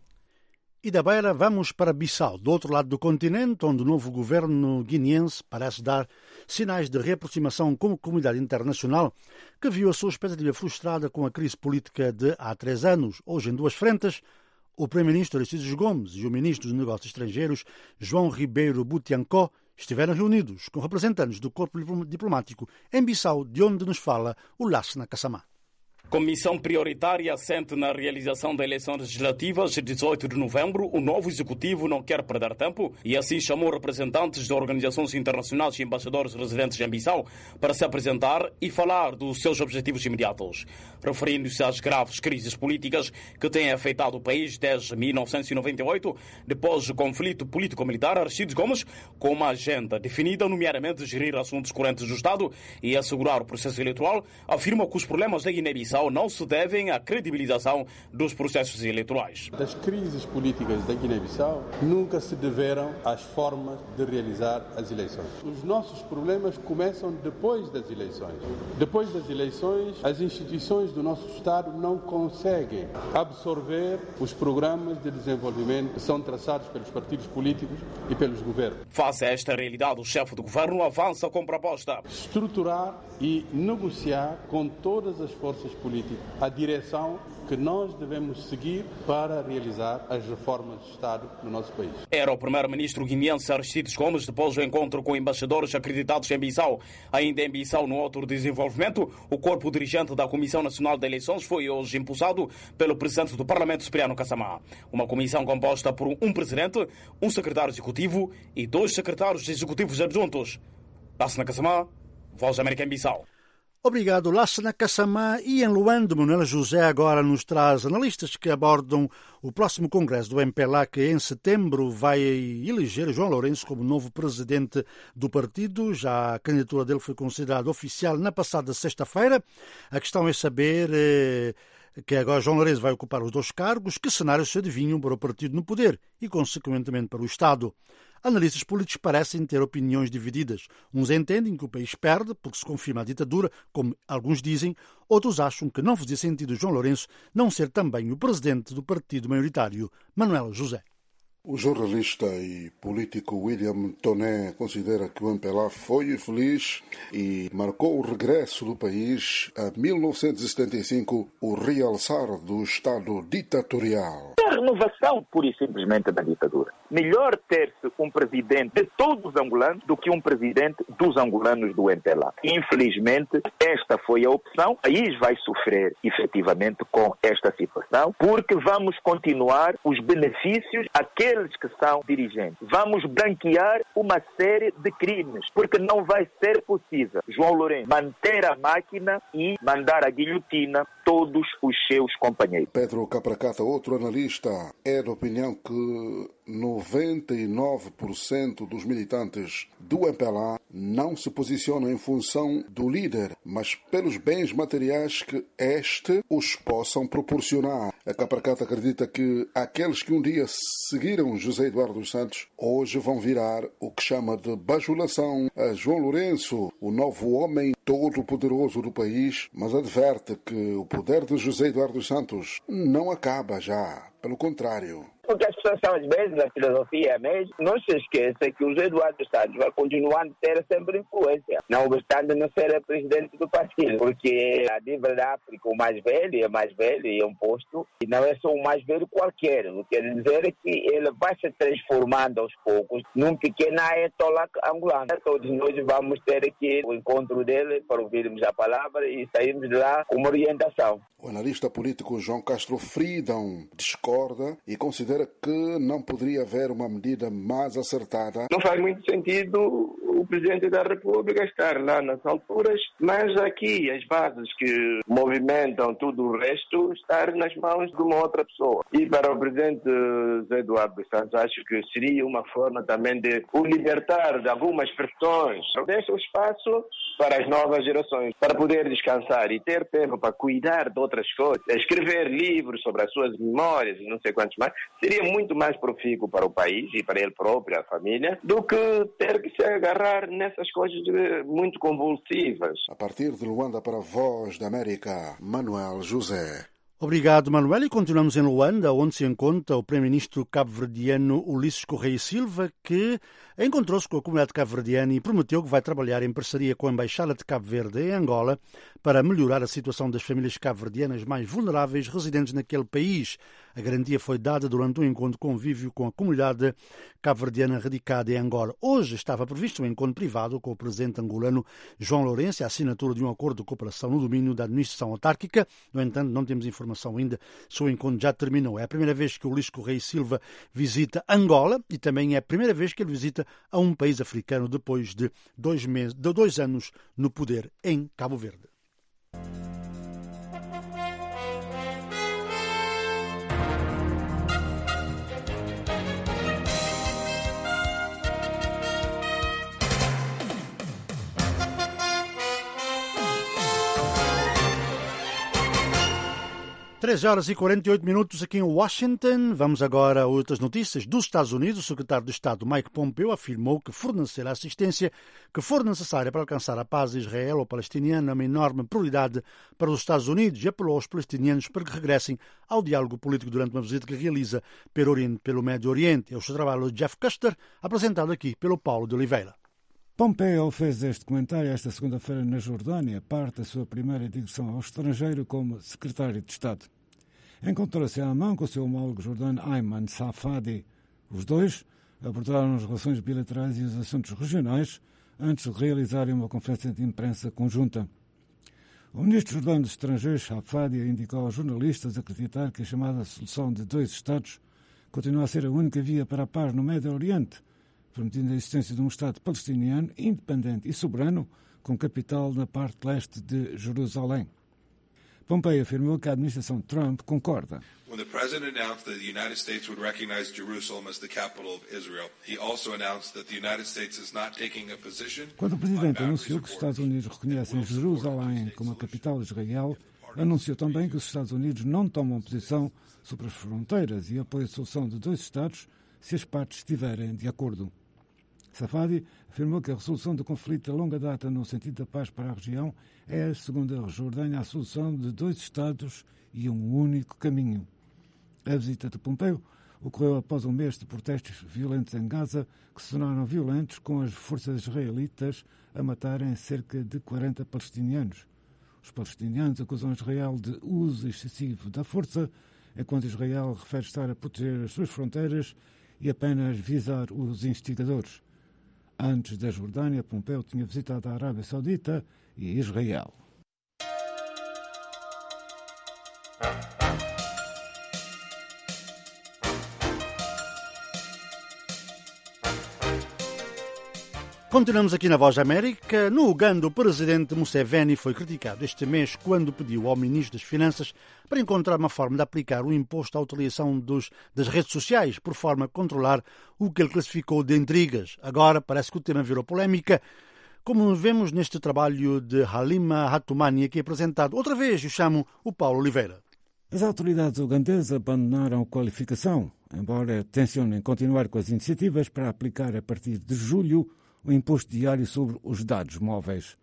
E da Beira vamos para Bissau, do outro lado do continente, onde o novo governo guineense parece dar sinais de reaproximação com a comunidade internacional, que viu a sua expectativa frustrada com a crise política de há três anos. Hoje, em duas frentes, o primeiro-ministro Aristides Gomes e o ministro dos Negócios Estrangeiros, João Ribeiro Butiancó, estiveram reunidos com representantes do corpo diplomático em Bissau, de onde nos fala o Lassana Kassamá. Comissão prioritária assente na realização da eleição legislativas de dezoito de novembro. O novo executivo não quer perder tempo e assim chamou representantes de organizações internacionais e embaixadores residentes em Bissau para se apresentar e falar dos seus objetivos imediatos. Referindo-se às graves crises políticas que têm afetado o país desde mil novecentos e noventa e oito, depois do conflito político-militar, Aristides Gomes, com uma agenda definida, nomeadamente gerir assuntos correntes do Estado e assegurar o processo eleitoral, afirma que os problemas da Guiné-Bissau não se devem à credibilização dos processos eleitorais. As crises políticas da Guiné-Bissau nunca se deveram às formas de realizar as eleições. Os nossos problemas começam depois das eleições. Depois das eleições, as instituições do nosso Estado não conseguem absorver os programas de desenvolvimento que são traçados pelos partidos políticos e pelos governos. Face a esta realidade, o chefe do governo avança com proposta. Estruturar e negociar com todas as forças políticas a direção que nós devemos seguir para realizar as reformas de Estado no nosso país. Era o primeiro-ministro guineense Aristides Gomes depois do encontro com embaixadores acreditados em Bissau. Ainda em Bissau, no outro desenvolvimento, o corpo dirigente da Comissão Nacional de Eleições foi hoje impulsado pelo presidente do Parlamento, Cipriano Kassamá. Uma comissão composta por um presidente, um secretário executivo e dois secretários executivos adjuntos. Lassana Kassamá, Voz da América em Bissau. Obrigado, Lassana Kassamá. E em Luanda, Manuela José agora nos traz analistas que abordam o próximo congresso do M P L A, que em setembro vai eleger João Lourenço como novo presidente do partido. Já a candidatura dele foi considerada oficial na passada sexta-feira. A questão é saber eh, que agora João Lourenço vai ocupar os dois cargos. Que cenários se adivinham para o partido no poder e, consequentemente, para o Estado? Analistas políticos parecem ter opiniões divididas. Uns entendem que o país perde porque se confirma a ditadura, como alguns dizem. Outros acham que não fazia sentido João Lourenço não ser também o presidente do partido maioritário, Manuela José. O jornalista e político William Toné considera que o M P L A foi feliz e marcou o regresso do país a mil novecentos e setenta e cinco, o realçar do Estado ditatorial. É a renovação, pura e simplesmente, da ditadura. Melhor ter-se um presidente de todos os angolanos do que um presidente dos angolanos do M P L A. Infelizmente, esta foi a opção. O país vai sofrer, efetivamente, com esta situação, porque vamos continuar os benefícios àqueles que são dirigentes. Vamos branquear uma série de crimes, porque não vai ser possível João Lourenço manter a máquina e mandar a guilhotina todos os seus companheiros. Pedro Capracata, outro analista, é da opinião que noventa e nove por cento dos militantes do M P L A não se posicionam em função do líder, mas pelos bens materiais que este os possam proporcionar. A Capracata acredita que aqueles que um dia seguiram José Eduardo dos Santos hoje vão virar o que chama de bajulação a João Lourenço, o novo homem todo-poderoso do país, mas adverte que o poder de José Eduardo dos Santos não acaba já, pelo contrário. Porque as pessoas são, às vezes, a filosofia é mesmo. Não se esqueça que o José Eduardo dos Santos vai continuar a ter sempre influência, não obstante não ser presidente do partido, porque a nível da África o mais velho é mais velho e é um posto, e não é só o mais velho qualquer. O que quer dizer é que ele vai se transformando aos poucos num pequeno ayatollah angolano. Todos nós vamos ter aqui o encontro dele para ouvirmos a palavra e sairmos de lá com uma orientação. O analista político João Castro Freedom discorda e considera que não poderia haver uma medida mais acertada. Não faz muito sentido o Presidente da República estar lá nas alturas, mas aqui as bases que movimentam tudo o resto estar nas mãos de uma outra pessoa. E para o Presidente José Eduardo dos Santos, acho que seria uma forma também de o libertar de algumas pressões. Deixa o espaço para as novas gerações, para poder descansar e ter tempo para cuidar de outras coisas, escrever livros sobre as suas memórias e não sei quantos mais, seria muito mais profícuo para o país e para ele próprio, a família, do que ter que se agarrar nessas coisas muito convulsivas. A partir de Luanda para a Voz da América, Manuel José. Obrigado, Manuel. E continuamos em Luanda, onde se encontra o primeiro-ministro cabo-verdiano Ulisses Correia Silva, que encontrou-se com a comunidade cabo-verdiana e prometeu que vai trabalhar em parceria com a Embaixada de Cabo Verde em Angola para melhorar a situação das famílias cabo-verdianas mais vulneráveis residentes naquele país. A garantia foi dada durante um encontro de convívio com a comunidade cabo-verdiana radicada em Angola. Hoje estava previsto um encontro privado com o presidente angolano João Lourenço e a assinatura de um acordo de cooperação no domínio da administração autárquica. No entanto, não temos informação ainda se o encontro já terminou. É a primeira vez que o Ulisses Correia Silva visita Angola e também é a primeira vez que ele visita a um país africano depois de dois, meses, de dois anos no poder em Cabo Verde. três horas e quarenta e oito minutos aqui em Washington. Vamos agora a outras notícias dos Estados Unidos. O secretário de Estado Mike Pompeo afirmou que fornecer a assistência que for necessária para alcançar a paz israelo-palestiniana é uma enorme prioridade para os Estados Unidos e apelou aos palestinianos para que regressem ao diálogo político durante uma visita que realiza pelo, Oriente, pelo Médio Oriente. É o seu trabalho de Jeff Custer, apresentado aqui pelo Paulo de Oliveira. Pompeo fez este comentário esta segunda-feira na Jordânia, parte da sua primeira digressão ao estrangeiro como secretário de Estado. Encontrou-se à mão com o seu homólogo jordano Ayman Safadi. Os dois abordaram as relações bilaterais e os assuntos regionais antes de realizarem uma conferência de imprensa conjunta. O ministro jordano dos Estrangeiros, Safadi, indicou aos jornalistas acreditar que a chamada solução de dois Estados continua a ser a única via para a paz no Médio Oriente, permitindo a existência de um Estado palestiniano independente e soberano com capital na parte leste de Jerusalém. Pompeo afirmou que a administração Trump concorda. When the president announced that the United States would recognize Jerusalem as the capital of Israel, he also announced that the United States is not taking a position. Quando o presidente anunciou que os Estados Unidos reconhecem Jerusalém como a capital de Israel, anunciou também que os Estados Unidos não tomam posição sobre as fronteiras e apoia a solução de dois Estados se as partes estiverem de acordo. Safadi afirmou que a resolução do conflito de longa data no sentido da paz para a região é, segundo a Jordânia, a solução de dois Estados e um único caminho. A visita de Pompeo ocorreu após um mês de protestos violentos em Gaza, que se tornaram violentos com as forças israelitas a matarem cerca de quarenta palestinianos. Os palestinianos acusam Israel de uso excessivo da força, enquanto Israel refere estar a proteger as suas fronteiras e apenas visar os instigadores. Antes da Jordânia, Pompeu tinha visitado a Arábia Saudita e Israel. Continuamos aqui na Voz da América. No Uganda, o presidente Museveni foi criticado este mês quando pediu ao ministro das Finanças para encontrar uma forma de aplicar o imposto à utilização dos, das redes sociais, por forma a controlar o que ele classificou de intrigas. Agora parece que o tema virou polémica, como vemos neste trabalho de Halima Hatumani, aqui apresentado. Outra vez eu chamo o Paulo Oliveira. As autoridades ugandesas abandonaram a qualificação, embora tencionem continuar com as iniciativas para aplicar a partir de julho o imposto diário sobre os dados móveis.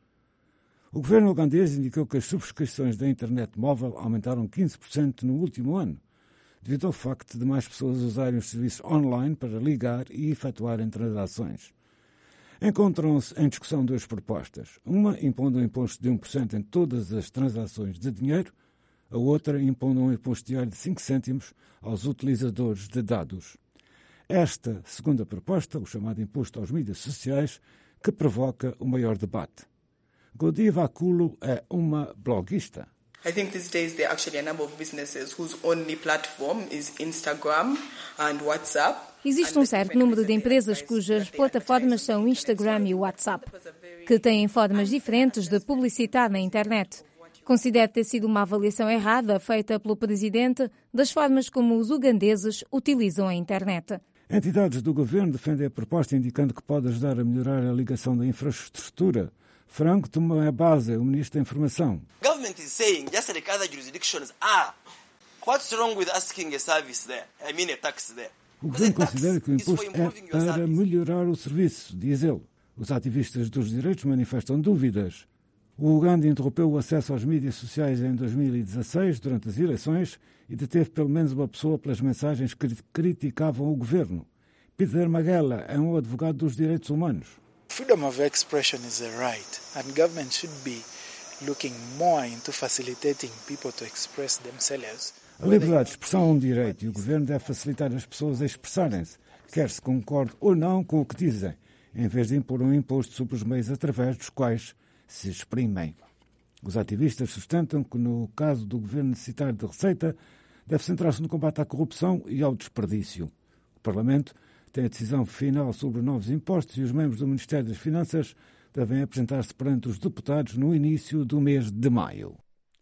O governo ugandês indicou que as subscrições da internet móvel aumentaram quinze por cento no último ano, devido ao facto de mais pessoas usarem os serviços online para ligar e efetuarem transações. Encontram-se em discussão duas propostas. Uma impondo um imposto de um por cento em todas as transações de dinheiro, a outra impondo um imposto diário de cinco cêntimos aos utilizadores de dados. Esta segunda proposta, o chamado imposto aos mídias sociais, que provoca o maior debate. Godiva Akulo é uma bloguista. I think these days there are actually a number of businesses whose only platform is Instagram and WhatsApp. Existe um certo número de empresas cujas plataformas são Instagram e WhatsApp, que têm formas diferentes de publicitar na internet. Considero ter sido uma avaliação errada feita pelo presidente das formas como os ugandeses utilizam a internet. Entidades do governo defendem a proposta indicando que pode ajudar a melhorar a ligação da infraestrutura. Franco Tomé Base, o ministro da Informação. O government is saying just like other jurisdictions are. What's wrong with asking a service there? I mean a tax there. O governo considera que o imposto é para melhorar o serviço, diz ele. Os ativistas dos direitos manifestam dúvidas. O Uganda interrompeu o acesso às mídias sociais em dois mil e dezasseis, durante as eleições, e deteve pelo menos uma pessoa pelas mensagens que criticavam o governo. Peter Magela é um advogado dos direitos humanos. Freedom of expression is a right, and government should be looking more into facilitating people to express themselves. A liberdade de expressão é um direito e o governo deve facilitar as pessoas a expressarem-se, quer se concorde ou não com o que dizem, em vez de impor um imposto sobre os meios através dos quais se exprimem. Os ativistas sustentam que, no caso do governo necessitar de receita, deve centrar-se no combate à corrupção e ao desperdício. O Parlamento tem a decisão final sobre novos impostos e os membros do Ministério das Finanças devem apresentar-se perante os deputados no início do mês de maio.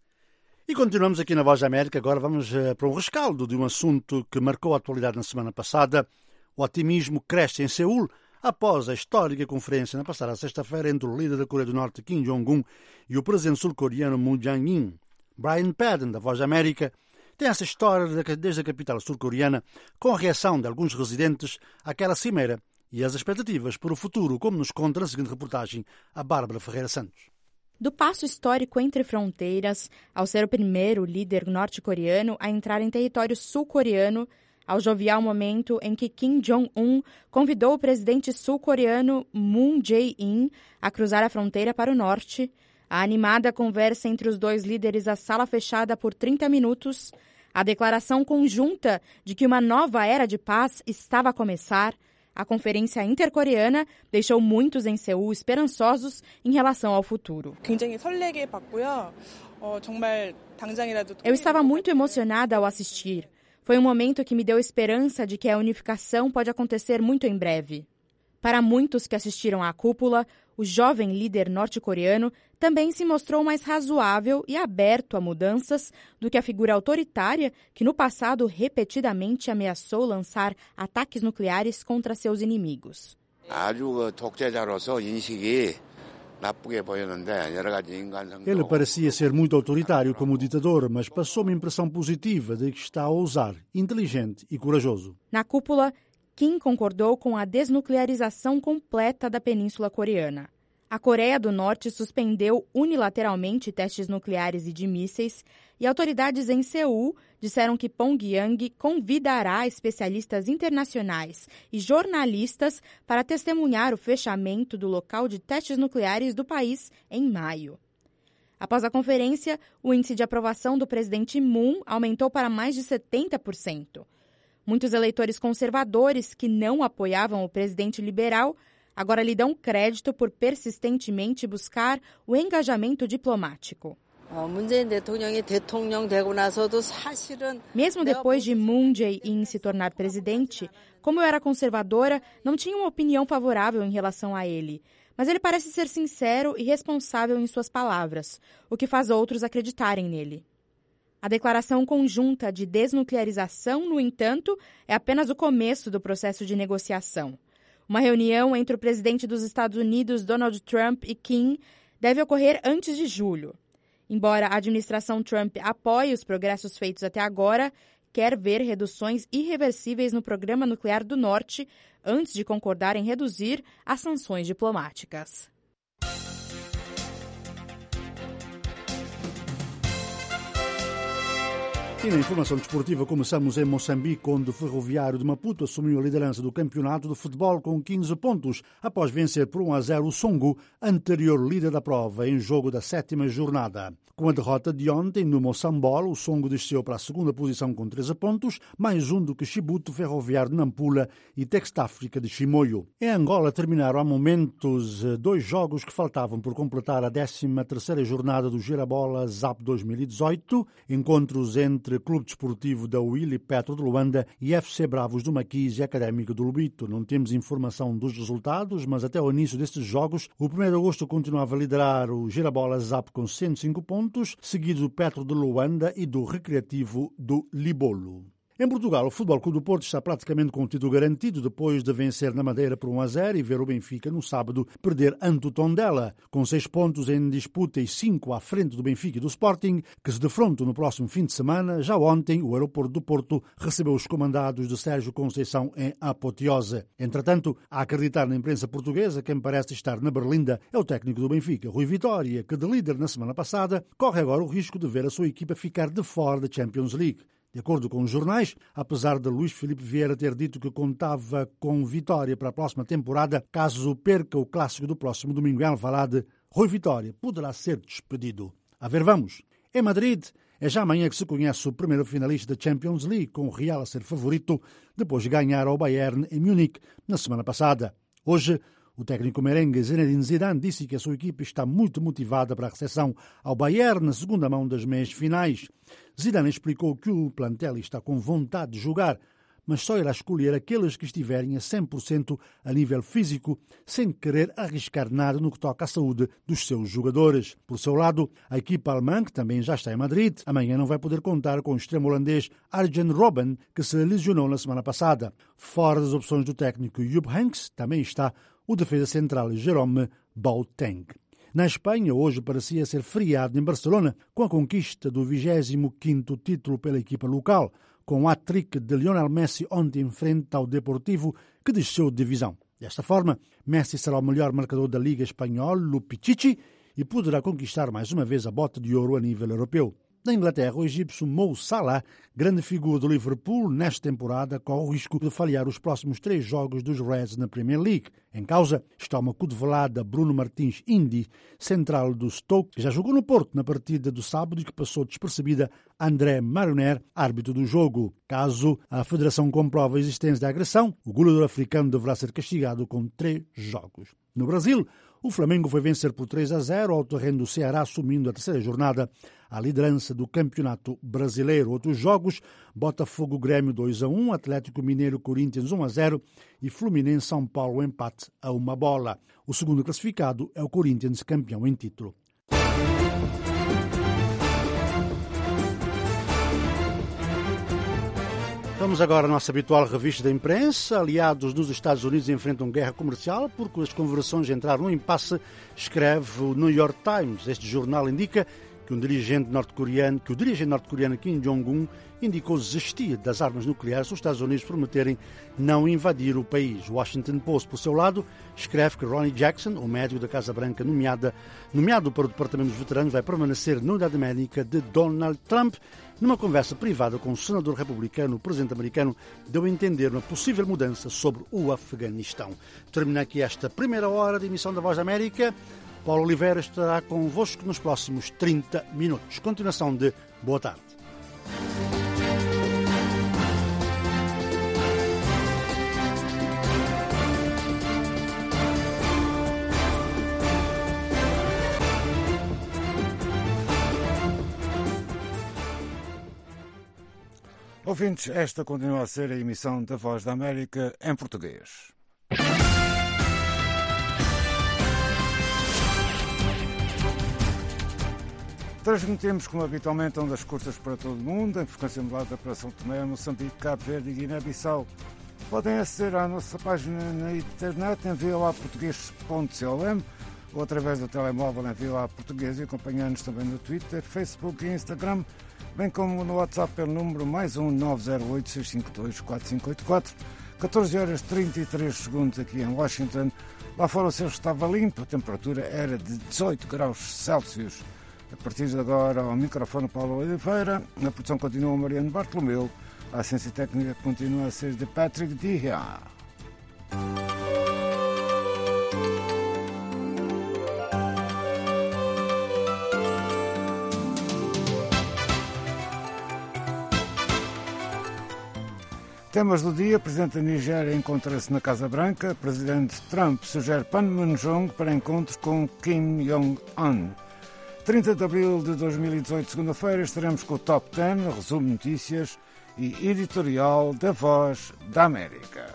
E continuamos aqui na Voz da América. Agora vamos uh, para um rescaldo de um assunto que marcou a atualidade na semana passada. O otimismo cresce em Seul após a histórica conferência na passada sexta-feira entre o líder da Coreia do Norte, Kim Jong-un, e o presidente sul-coreano Moon Jae-in. Brian Padden, da Voz da América, tem essa história desde a capital sul-coreana, com a reação de alguns residentes àquela cimeira e as expectativas para o futuro, como nos conta na seguinte reportagem a Bárbara Ferreira Santos. Do passo histórico entre fronteiras, ao ser o primeiro líder norte-coreano a entrar em território sul-coreano, ao jovial momento em que Kim Jong-un convidou o presidente sul-coreano Moon Jae-in a cruzar a fronteira para o norte, a animada conversa entre os dois líderes à sala fechada por trinta minutos, a declaração conjunta de que uma nova era de paz estava a começar, a conferência intercoreana deixou muitos em Seul esperançosos em relação ao futuro. Eu estava muito emocionada ao assistir. Foi um momento que me deu esperança de que a unificação pode acontecer muito em breve. Para muitos que assistiram à cúpula, o jovem líder norte-coreano também se mostrou mais razoável e aberto a mudanças do que a figura autoritária que no passado repetidamente ameaçou lançar ataques nucleares contra seus inimigos. Ele parecia ser muito autoritário como ditador, mas passou uma impressão positiva de que está a ousar, inteligente e corajoso. Na cúpula, Kim concordou com a desnuclearização completa da Península Coreana. A Coreia do Norte suspendeu unilateralmente testes nucleares e de mísseis e autoridades em Seul disseram que Pyongyang convidará especialistas internacionais e jornalistas para testemunhar o fechamento do local de testes nucleares do país em maio. Após a conferência, o índice de aprovação do presidente Moon aumentou para mais de setenta por cento. Muitos eleitores conservadores que não apoiavam o presidente liberal agora lhe dão crédito por persistentemente buscar o engajamento diplomático. Mesmo depois de Moon Jae-in se tornar presidente, como eu era conservadora, não tinha uma opinião favorável em relação a ele. Mas ele parece ser sincero e responsável em suas palavras, o que faz outros acreditarem nele. A declaração conjunta de desnuclearização, no entanto, é apenas o começo do processo de negociação. Uma reunião entre o presidente dos Estados Unidos, Donald Trump, e Kim deve ocorrer antes de julho. Embora a administração Trump apoie os progressos feitos até agora, quer ver reduções irreversíveis no programa nuclear do Norte antes de concordar em reduzir as sanções diplomáticas. E na informação desportiva começamos em Moçambique, onde o Ferroviário de Maputo assumiu a liderança do campeonato de futebol com quinze pontos, após vencer por um a zero o Songo, anterior líder da prova, em jogo da sétima jornada. Com a derrota de ontem no Moçambola, o Songo desceu para a segunda posição com treze pontos, mais um do que Chibuto, Ferroviário de Nampula e Textáfrica de Chimoio. Em Angola terminaram há momentos dois jogos que faltavam por completar a décima terceira jornada do Girabola Zap dois mil e dezoito, encontros entre Clube Desportivo da Willy Petro de Luanda e F C Bravos do Maquis e Académico do Lubito. Não temos informação dos resultados, mas até ao início destes jogos, o primeiro de agosto continuava a liderar o Girabola Zap com cento e cinco pontos, seguido do Petro de Luanda e do Recreativo do Libolo. Em Portugal, o Futebol Clube do Porto está praticamente com o título garantido depois de vencer na Madeira por um a zero e ver o Benfica no sábado perder ante o Tondela, com seis pontos em disputa e cinco à frente do Benfica e do Sporting, que se defrontam no próximo fim de semana. Já ontem, o aeroporto do Porto recebeu os comandados de Sérgio Conceição em apoteose. Entretanto, a acreditar na imprensa portuguesa, quem parece estar na berlinda é o técnico do Benfica, Rui Vitória, que de líder na semana passada corre agora o risco de ver a sua equipa ficar de fora da Champions League. De acordo com os jornais, apesar de Luís Filipe Vieira ter dito que contava com vitória para a próxima temporada, caso perca o clássico do próximo domingo em Alvalade, Rui Vitória poderá ser despedido. A ver, vamos. Em Madrid, é já amanhã que se conhece o primeiro finalista da Champions League, com o Real a ser favorito, depois de ganhar ao Bayern em Munique na semana passada. Hoje, o técnico merengue Zinedine Zidane disse que a sua equipe está muito motivada para a recepção ao Bayern na segunda mão das meias finais. Zidane explicou que o plantel está com vontade de jogar, mas só irá escolher aqueles que estiverem a cem por cento a nível físico, sem querer arriscar nada no que toca à saúde dos seus jogadores. Por seu lado, a equipa alemã, que também já está em Madrid, amanhã não vai poder contar com o extremo holandês Arjen Robben, que se lesionou na semana passada. Fora das opções do técnico Jupp Heynckes, também está o defesa central Jerome Boateng. Na Espanha, hoje parecia ser feriado em Barcelona, com a conquista do vigésimo quinto título pela equipa local, com o hat-trick de Lionel Messi ontem frente ao Deportivo, que desceu de divisão. Desta forma, Messi será o melhor marcador da Liga Espanhola, o Pichichi, e poderá conquistar mais uma vez a bota de ouro a nível europeu. Na Inglaterra, o egípcio Mo Salah, grande figura do Liverpool nesta temporada, corre o risco de falhar os próximos três jogos dos Reds na Premier League. Em causa está uma cotovelada Bruno Martins Indi, central do Stoke, que já jogou no Porto na partida do sábado e que passou despercebida a André Mariner, árbitro do jogo. Caso a Federação comprove a existência da agressão, o goleador africano deverá ser castigado com três jogos. No Brasil, o Flamengo foi vencer por três a zero ao terreno do Ceará, assumindo a terceira jornada a liderança do Campeonato Brasileiro. Outros jogos: Botafogo Grêmio dois a um, Atlético Mineiro Corinthians um a zero e Fluminense São Paulo empate a uma bola. O segundo classificado é o Corinthians, campeão em título. Vamos agora à nossa habitual revista da imprensa. Aliados dos Estados Unidos enfrentam guerra comercial porque as conversões entraram no impasse, escreve o New York Times. Este jornal indica que um dirigente norte-coreano, que o dirigente norte-coreano Kim Jong-un indicou desistir das armas nucleares se os Estados Unidos prometerem não invadir o país. O Washington Post, por seu lado, escreve que Ronnie Jackson, o médico da Casa Branca nomeada, nomeado para o Departamento dos Veteranos, vai permanecer na unidade médica de Donald Trump. Numa conversa privada com o senador republicano, o presidente americano deu a entender uma possível mudança sobre o Afeganistão. Termina aqui esta primeira hora de emissão da Voz da América. Paulo Oliveira estará convosco nos próximos trinta minutos. Continuação de boa tarde. Ouvintes, esta continua a ser a emissão da Voz da América em português. Transmitimos, como habitualmente, ondas curtas para todo o mundo, em frequência modulada para São Tomé, Moçambique, Cabo Verde e Guiné-Bissau. Podem aceder à nossa página na internet em v o a português ponto com ou através do telemóvel em v o a português e acompanhar-nos também no Twitter, Facebook e Instagram, bem como no WhatsApp pelo número mais um nove zero oito, seis cinco dois, quatro cinco oito quatro. catorze horas e trinta e três segundos aqui em Washington. Lá fora o céu estava limpo, a temperatura era de dezoito graus Celsius. A partir de agora, ao microfone Paulo Oliveira, na produção continua Mariano Bartolomeu, a assistência técnica continua a ser de Patrick Dia. Temas do dia: Presidente da Nigéria encontra-se na Casa Branca. Presidente Trump sugere Panmunjom para encontro com Kim Jong-un. trinta de abril de dois mil e dezoito, segunda-feira, estaremos com o Top dez, resumo de notícias e editorial da Voz da América.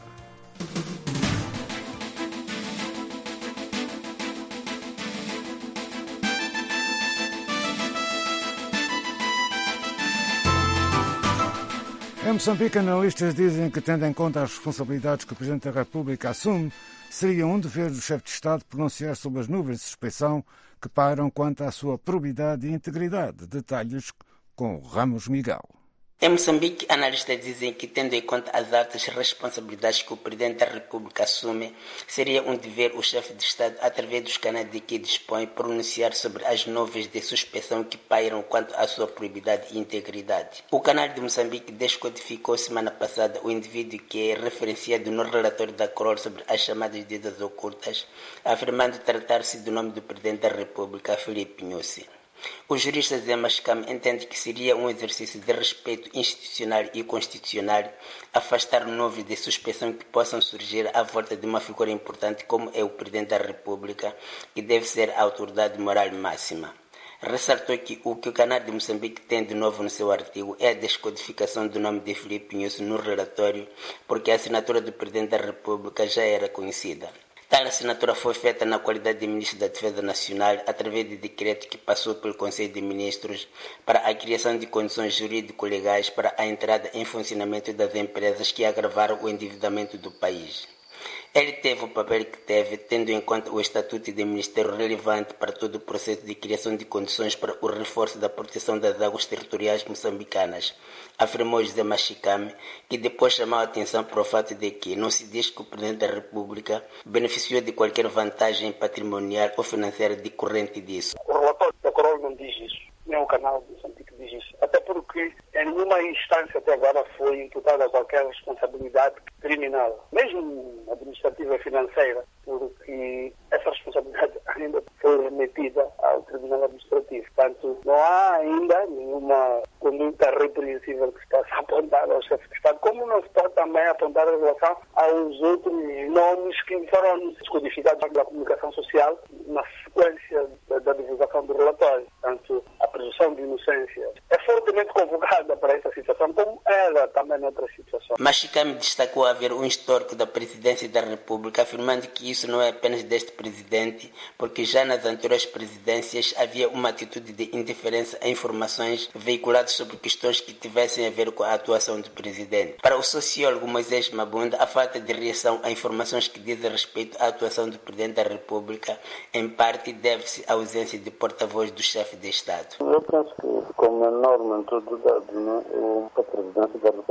Em Moçambique, analistas dizem que, tendo em conta as responsabilidades que o Presidente da República assume, seria um dever do chefe de Estado pronunciar sobre as nuvens de suspeição que pairam quanto à sua probidade e integridade. Detalhes com Ramos Miguel. Em Moçambique, analistas dizem que, tendo em conta as altas responsabilidades que o Presidente da República assume, seria um dever o chefe de Estado, através dos canais de que dispõe, pronunciar sobre as nuvens de suspeição que pairam quanto à sua probidade e integridade. O canal de Moçambique descodificou semana passada o indivíduo que é referenciado no relatório da C R O L sobre as chamadas dívidas ocultas, afirmando tratar-se do nome do Presidente da República, Filipe Nyusi. O jurista Zé Mascam entende que seria um exercício de respeito institucional e constitucional afastar nuvens de suspeição que possam surgir à volta de uma figura importante como é o Presidente da República, que deve ser a autoridade moral máxima. Ressaltou que o que o canal de Moçambique tem de novo no seu artigo é a descodificação do nome de Filipe Nyusi no relatório, porque a assinatura do Presidente da República já era conhecida. Tal assinatura foi feita na qualidade de Ministro da Defesa Nacional através de decreto que passou pelo Conselho de Ministros para a criação de condições jurídico-legais para a entrada em funcionamento das empresas que agravaram o endividamento do país. Ele teve o papel que teve, tendo em conta o estatuto de ministério relevante para todo o processo de criação de condições para o reforço da proteção das águas territoriais moçambicanas, afirmou José Machicame, que depois chamou a atenção para o fato de que não se diz que o Presidente da República beneficiou de qualquer vantagem patrimonial ou financeira decorrente disso. O relatório da C R O L não diz isso, nem o canal de Moçambique diz isso, até porque em nenhuma instância até agora foi imputada qualquer responsabilidade criminal, mesmo administrativa e financeira, porque essa responsabilidade ainda foi remetida ao Tribunal Administrativo. Portanto, não há ainda nenhuma conduta repreensível que se possa apontar ao chefe de Estado, como não se pode também apontar em relação aos outros nomes que foram descodificados pela comunicação social na sequência da, da divulgação do relatório. Portanto, a presunção de inocência é fortemente convocada para essa situação, como era também noutra situação. Machicame destacou haver um histórico da Presidência da República, afirmando que isso não é apenas deste presidente, porque já nas anteriores presidências havia uma atitude de indiferença a informações veiculadas sobre questões que tivessem a ver com a atuação do presidente. Para o sociólogo Moisés Mabunda, a falta de reação a informações que dizem respeito à atuação do Presidente da República, em parte, deve-se à ausência de porta-voz do chefe de Estado. Eu penso que, como é norma em todo o dado, né, a Presidência da República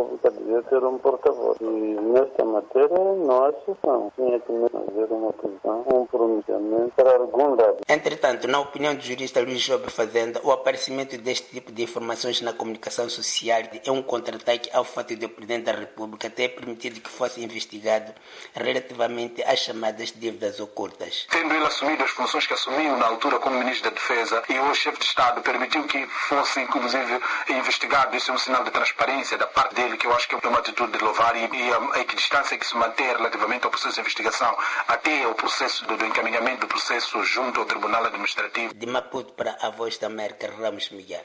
República devia ter um porta-voz. E nesta matéria não há exceção. Tinha que haver uma posição, um pronunciamento para algum lado. Entretanto, na opinião do jurista Luís Jobre Fazenda, o aparecimento deste tipo de informações na comunicação social é um contra-ataque ao fato de o Presidente da República ter permitido que fosse investigado relativamente às chamadas dívidas ocultas. Tendo ele assumido as funções que assumiu na altura como Ministro da Defesa e o chefe de Estado permitiu que fosse, inclusive, investigado, isso é um sinal de transparência da parte dele, que eu acho que é uma atitude de louvar, e, e a, a equidistância que se mantém relativamente ao processo de investigação até o processo do, do encaminhamento do processo junto ao Tribunal Administrativo. De Maputo para a Voz da América, Ramos Miguel.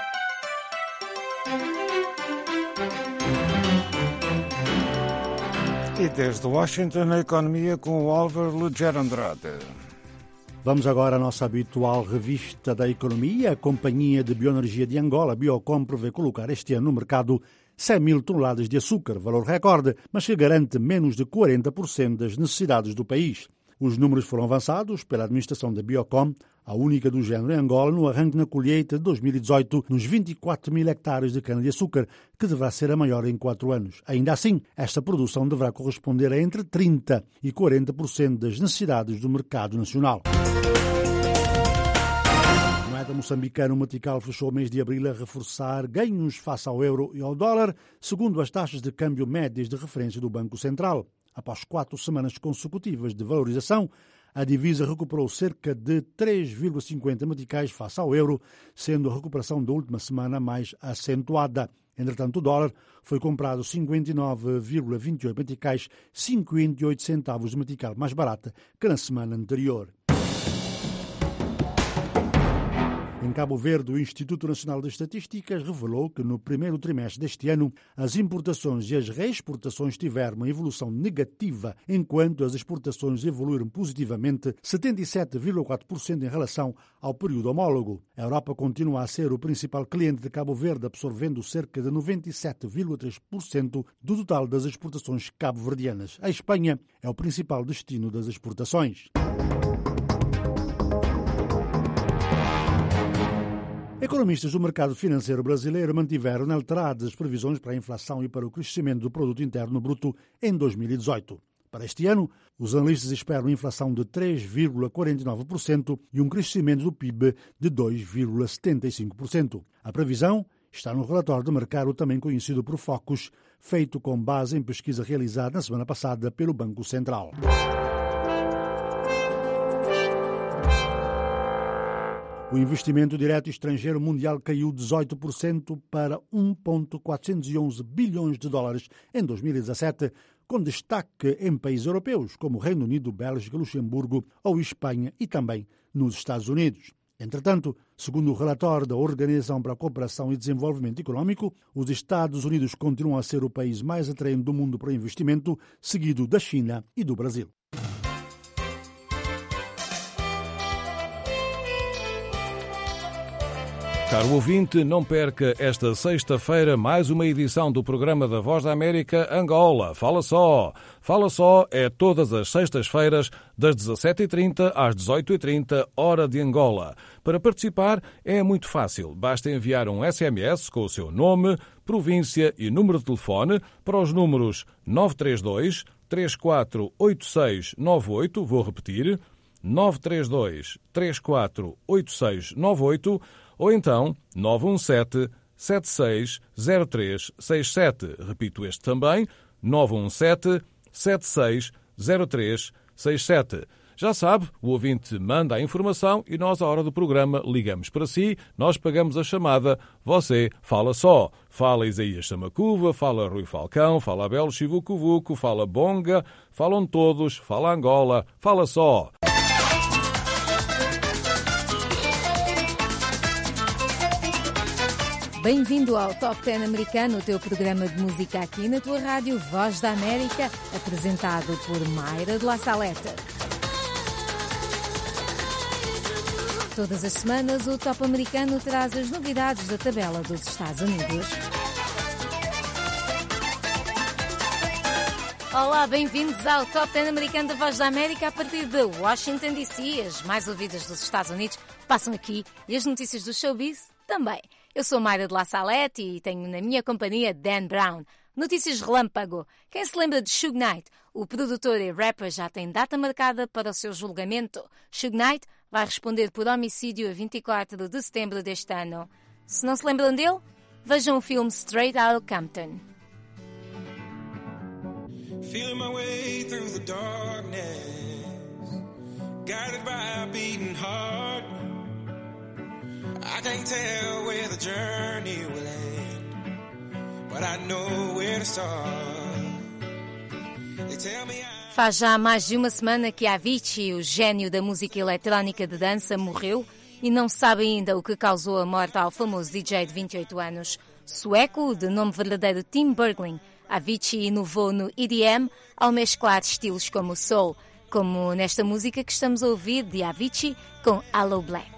E desde Washington, a economia com o Álvaro Lugero Andrade. Vamos agora à nossa habitual revista da economia. A Companhia de Bioenergia de Angola, Biocom, prevê colocar este ano no mercado cem mil toneladas de açúcar, valor recorde, mas que garante menos de quarenta por cento das necessidades do país. Os números foram avançados pela administração da Biocom, a única do género em Angola, no arranque na colheita de dois mil e dezoito, nos vinte e quatro mil hectares de cana-de-açúcar, que deverá ser a maior em quatro anos. Ainda assim, esta produção deverá corresponder a entre trinta por cento e quarenta por cento das necessidades do mercado nacional. A moeda moçambicana, o metical, fechou o mês de abril a reforçar ganhos face ao euro e ao dólar, segundo as taxas de câmbio médias de referência do Banco Central. Após quatro semanas consecutivas de valorização, a divisa recuperou cerca de três vírgula cinquenta meticais face ao euro, sendo a recuperação da última semana mais acentuada. Entretanto, o dólar foi comprado cinquenta e nove vírgula vinte e oito meticais, cinquenta e oito centavos de metical mais barata que na semana anterior. Em Cabo Verde, o Instituto Nacional de Estatísticas revelou que no primeiro trimestre deste ano as importações e as reexportações tiveram uma evolução negativa, enquanto as exportações evoluíram positivamente setenta e sete vírgula quatro por cento em relação ao período homólogo. A Europa continua a ser o principal cliente de Cabo Verde, absorvendo cerca de noventa e sete vírgula três por cento do total das exportações cabo-verdianas. A Espanha é o principal destino das exportações. Economistas do mercado financeiro brasileiro mantiveram inalteradas as previsões para a inflação e para o crescimento do produto interno bruto em dois mil e dezoito. Para este ano, os analistas esperam uma inflação de três vírgula quarenta e nove por cento e um crescimento do P I B de dois vírgula setenta e cinco por cento. A previsão está no relatório de mercado, também conhecido por Focus, feito com base em pesquisa realizada na semana passada pelo Banco Central. O investimento direto estrangeiro mundial caiu dezoito por cento para um vírgula quatrocentos e onze bilhões de dólares em dois mil e dezassete, com destaque em países europeus como Reino Unido, Bélgica, Luxemburgo ou Espanha e também nos Estados Unidos. Entretanto, segundo o relatório da Organização para a Cooperação e Desenvolvimento Econômico, os Estados Unidos continuam a ser o país mais atraente do mundo para investimento, seguido da China e do Brasil. Caro ouvinte, não perca esta sexta-feira mais uma edição do programa da Voz da América Angola. Fala só! Fala só é todas as sextas-feiras, das dezassete e trinta às dezoito e trinta, hora de Angola. Para participar é muito fácil. Basta enviar um S M S com o seu nome, província e número de telefone para os números nove três dois, três quatro oito seis nove oito, vou repetir, nove três dois, três quatro oito seis nove oito, ou então nove um sete, sete seis zero três seis sete. Repito este também, nove um sete, sete seis zero três seis sete. Já sabe, o ouvinte manda a informação e nós, à hora do programa, ligamos para si, nós pagamos a chamada, você fala só. Fala Isaías Samacuva, fala Rui Falcão, fala Abel Chivucuvuco, fala Bonga, falam todos, fala Angola, fala só. Bem-vindo ao Top dez americano, o teu programa de música aqui na tua rádio Voz da América, apresentado por Mayra de La Saleta. Todas as semanas, o Top americano traz as novidades da tabela dos Estados Unidos. Olá, bem-vindos ao Top dez americano da Voz da América a partir de Washington, D C. As mais ouvidas dos Estados Unidos passam aqui e as notícias do showbiz também. Eu sou Mayra de La Salete e tenho na minha companhia Dan Brown. Notícias relâmpago. Quem se lembra de Suge Knight? O produtor e rapper já tem data marcada para o seu julgamento. Suge Knight vai responder por homicídio a vinte e quatro de setembro deste ano. Se não se lembram dele, vejam o filme Straight Outta Compton. Feeling my way through the darkness, guided by a beating heart. I can't tell where the journey will end, but I know where to start. They tell me I... Faz já mais de uma semana que Avicii, o gênio da música eletrónica de dança, morreu e não se sabe ainda o que causou a morte ao famoso D J de vinte e oito anos. Sueco, de nome verdadeiro Tim Bergling, Avicii inovou no E D M ao mesclar estilos como o soul, como nesta música que estamos a ouvir de Avicii com Aloe Black.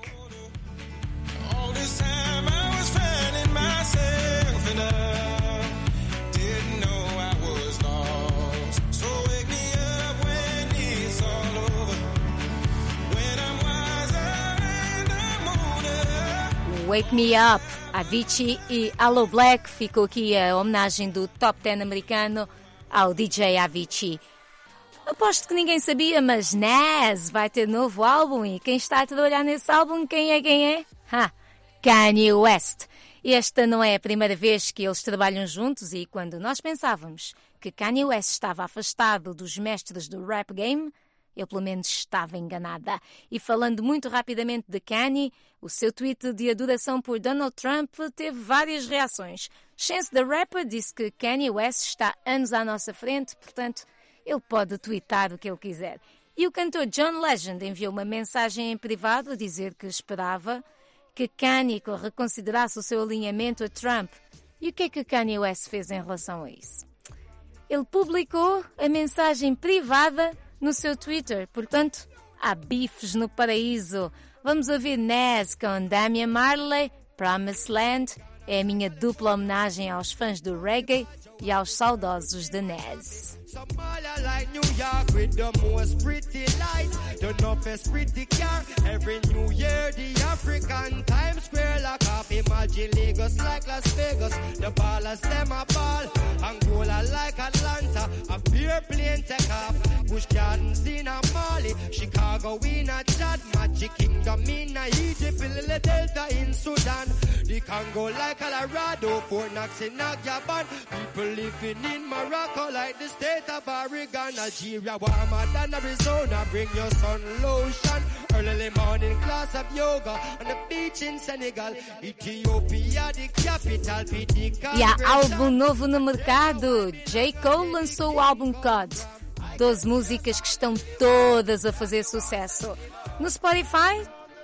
Wake Me Up, Avicii e Aloe Black. Ficou aqui a homenagem do Top dez americano ao D J Avicii. Aposto que ninguém sabia, mas Nas vai ter novo álbum e quem está a trabalhar nesse álbum, quem é quem é? Ha, Kanye West. Esta não é a primeira vez que eles trabalham juntos e quando nós pensávamos que Kanye West estava afastado dos mestres do rap game, eu pelo menos estava enganada. E falando muito rapidamente de Kanye, o seu tweet de adoração por Donald Trump teve várias reações. Chance the Rapper disse que Kanye West está anos à nossa frente, portanto, ele pode tweetar o que ele quiser. E o cantor John Legend enviou uma mensagem em privado a dizer que esperava que Kanye reconsiderasse o seu alinhamento a Trump. E o que é que Kanye West fez em relação a isso? Ele publicou a mensagem privada no seu Twitter, portanto, há bifes no paraíso. Vamos ouvir Nas com Damian Marley, Promised Land. É a minha dupla homenagem aos fãs do reggae e aos saudosos de Nas. Somalia like New York with the most pretty light, the toughest pretty car. Every New Year, the African Times Square lock off. Imagine Lagos like Las Vegas, the ballers them a ball. Angola like Atlanta, a pure plane take off. Bush Gardens in a Mali, Chicago in a Chad, Magic Kingdom in a Egypt, Lily Delta in Sudan. The Congo like Colorado, Fort Knox in a Gabon. People living in Morocco like the state of Oregon, Algeria, warmer than Arizona. Bring your sun lotion, early morning class of yoga on the beach in Senegal, Ethiopia, the capital, Pitica. E há álbum novo no mercado. J. Cole lançou o álbum C O D. doze músicas que estão todas a fazer sucesso. No Spotify,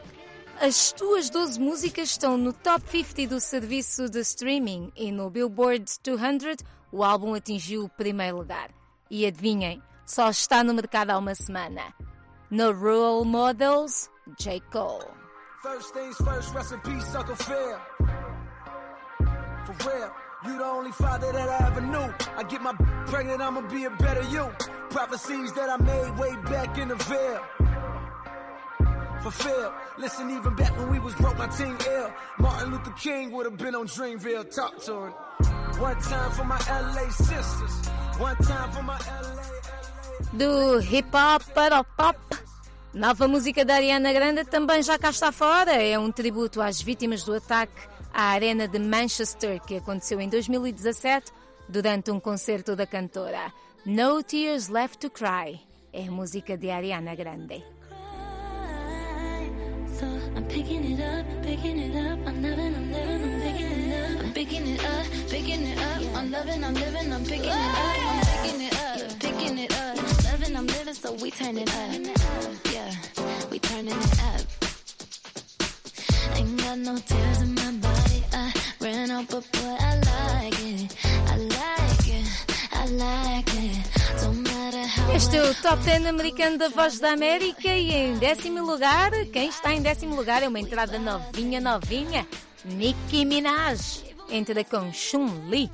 as tuas doze músicas estão no top cinquenta do serviço de streaming e no Billboard duzentos o álbum atingiu o primeiro lugar. E adivinhem, só está no mercado há uma semana. No Role Models, J. Cole. First things first, rest in peace, Uncle Phil. For real, you the only father that I ever knew. I get my pregnant, I'ma be a better you. Prophecies that I made way back in the veil. Fulfilled. Listen, even back when we was broke, my team ill. Martin Luther King would have been on Dreamville. Talk to him. One time for my L A sisters. One time for my L A. Do hip-hop para o pop, nova música da Ariana Grande também já cá está fora. É um tributo às vítimas do ataque à Arena de Manchester, que aconteceu em dois mil e dezassete, durante um concerto da cantora. No Tears Left to Cry é a música de Ariana Grande. So I'm picking it up, picking it up, I'm loving, I'm living, I'm picking it up, I'm picking it up, picking it up, I'm loving, I'm living, I'm picking it up, I'm picking it up, picking it up, loving, I'm living, so we turn it up, yeah, we turning it up. Ain't got no tears in my body, I ran out, but boy, I like it, I like it, I like it, don't matter how. Este é o Top dez americano da Voz da América e em décimo lugar, quem está em décimo lugar é uma entrada novinha, novinha, Nicki Minaj, entra com Chun-Li.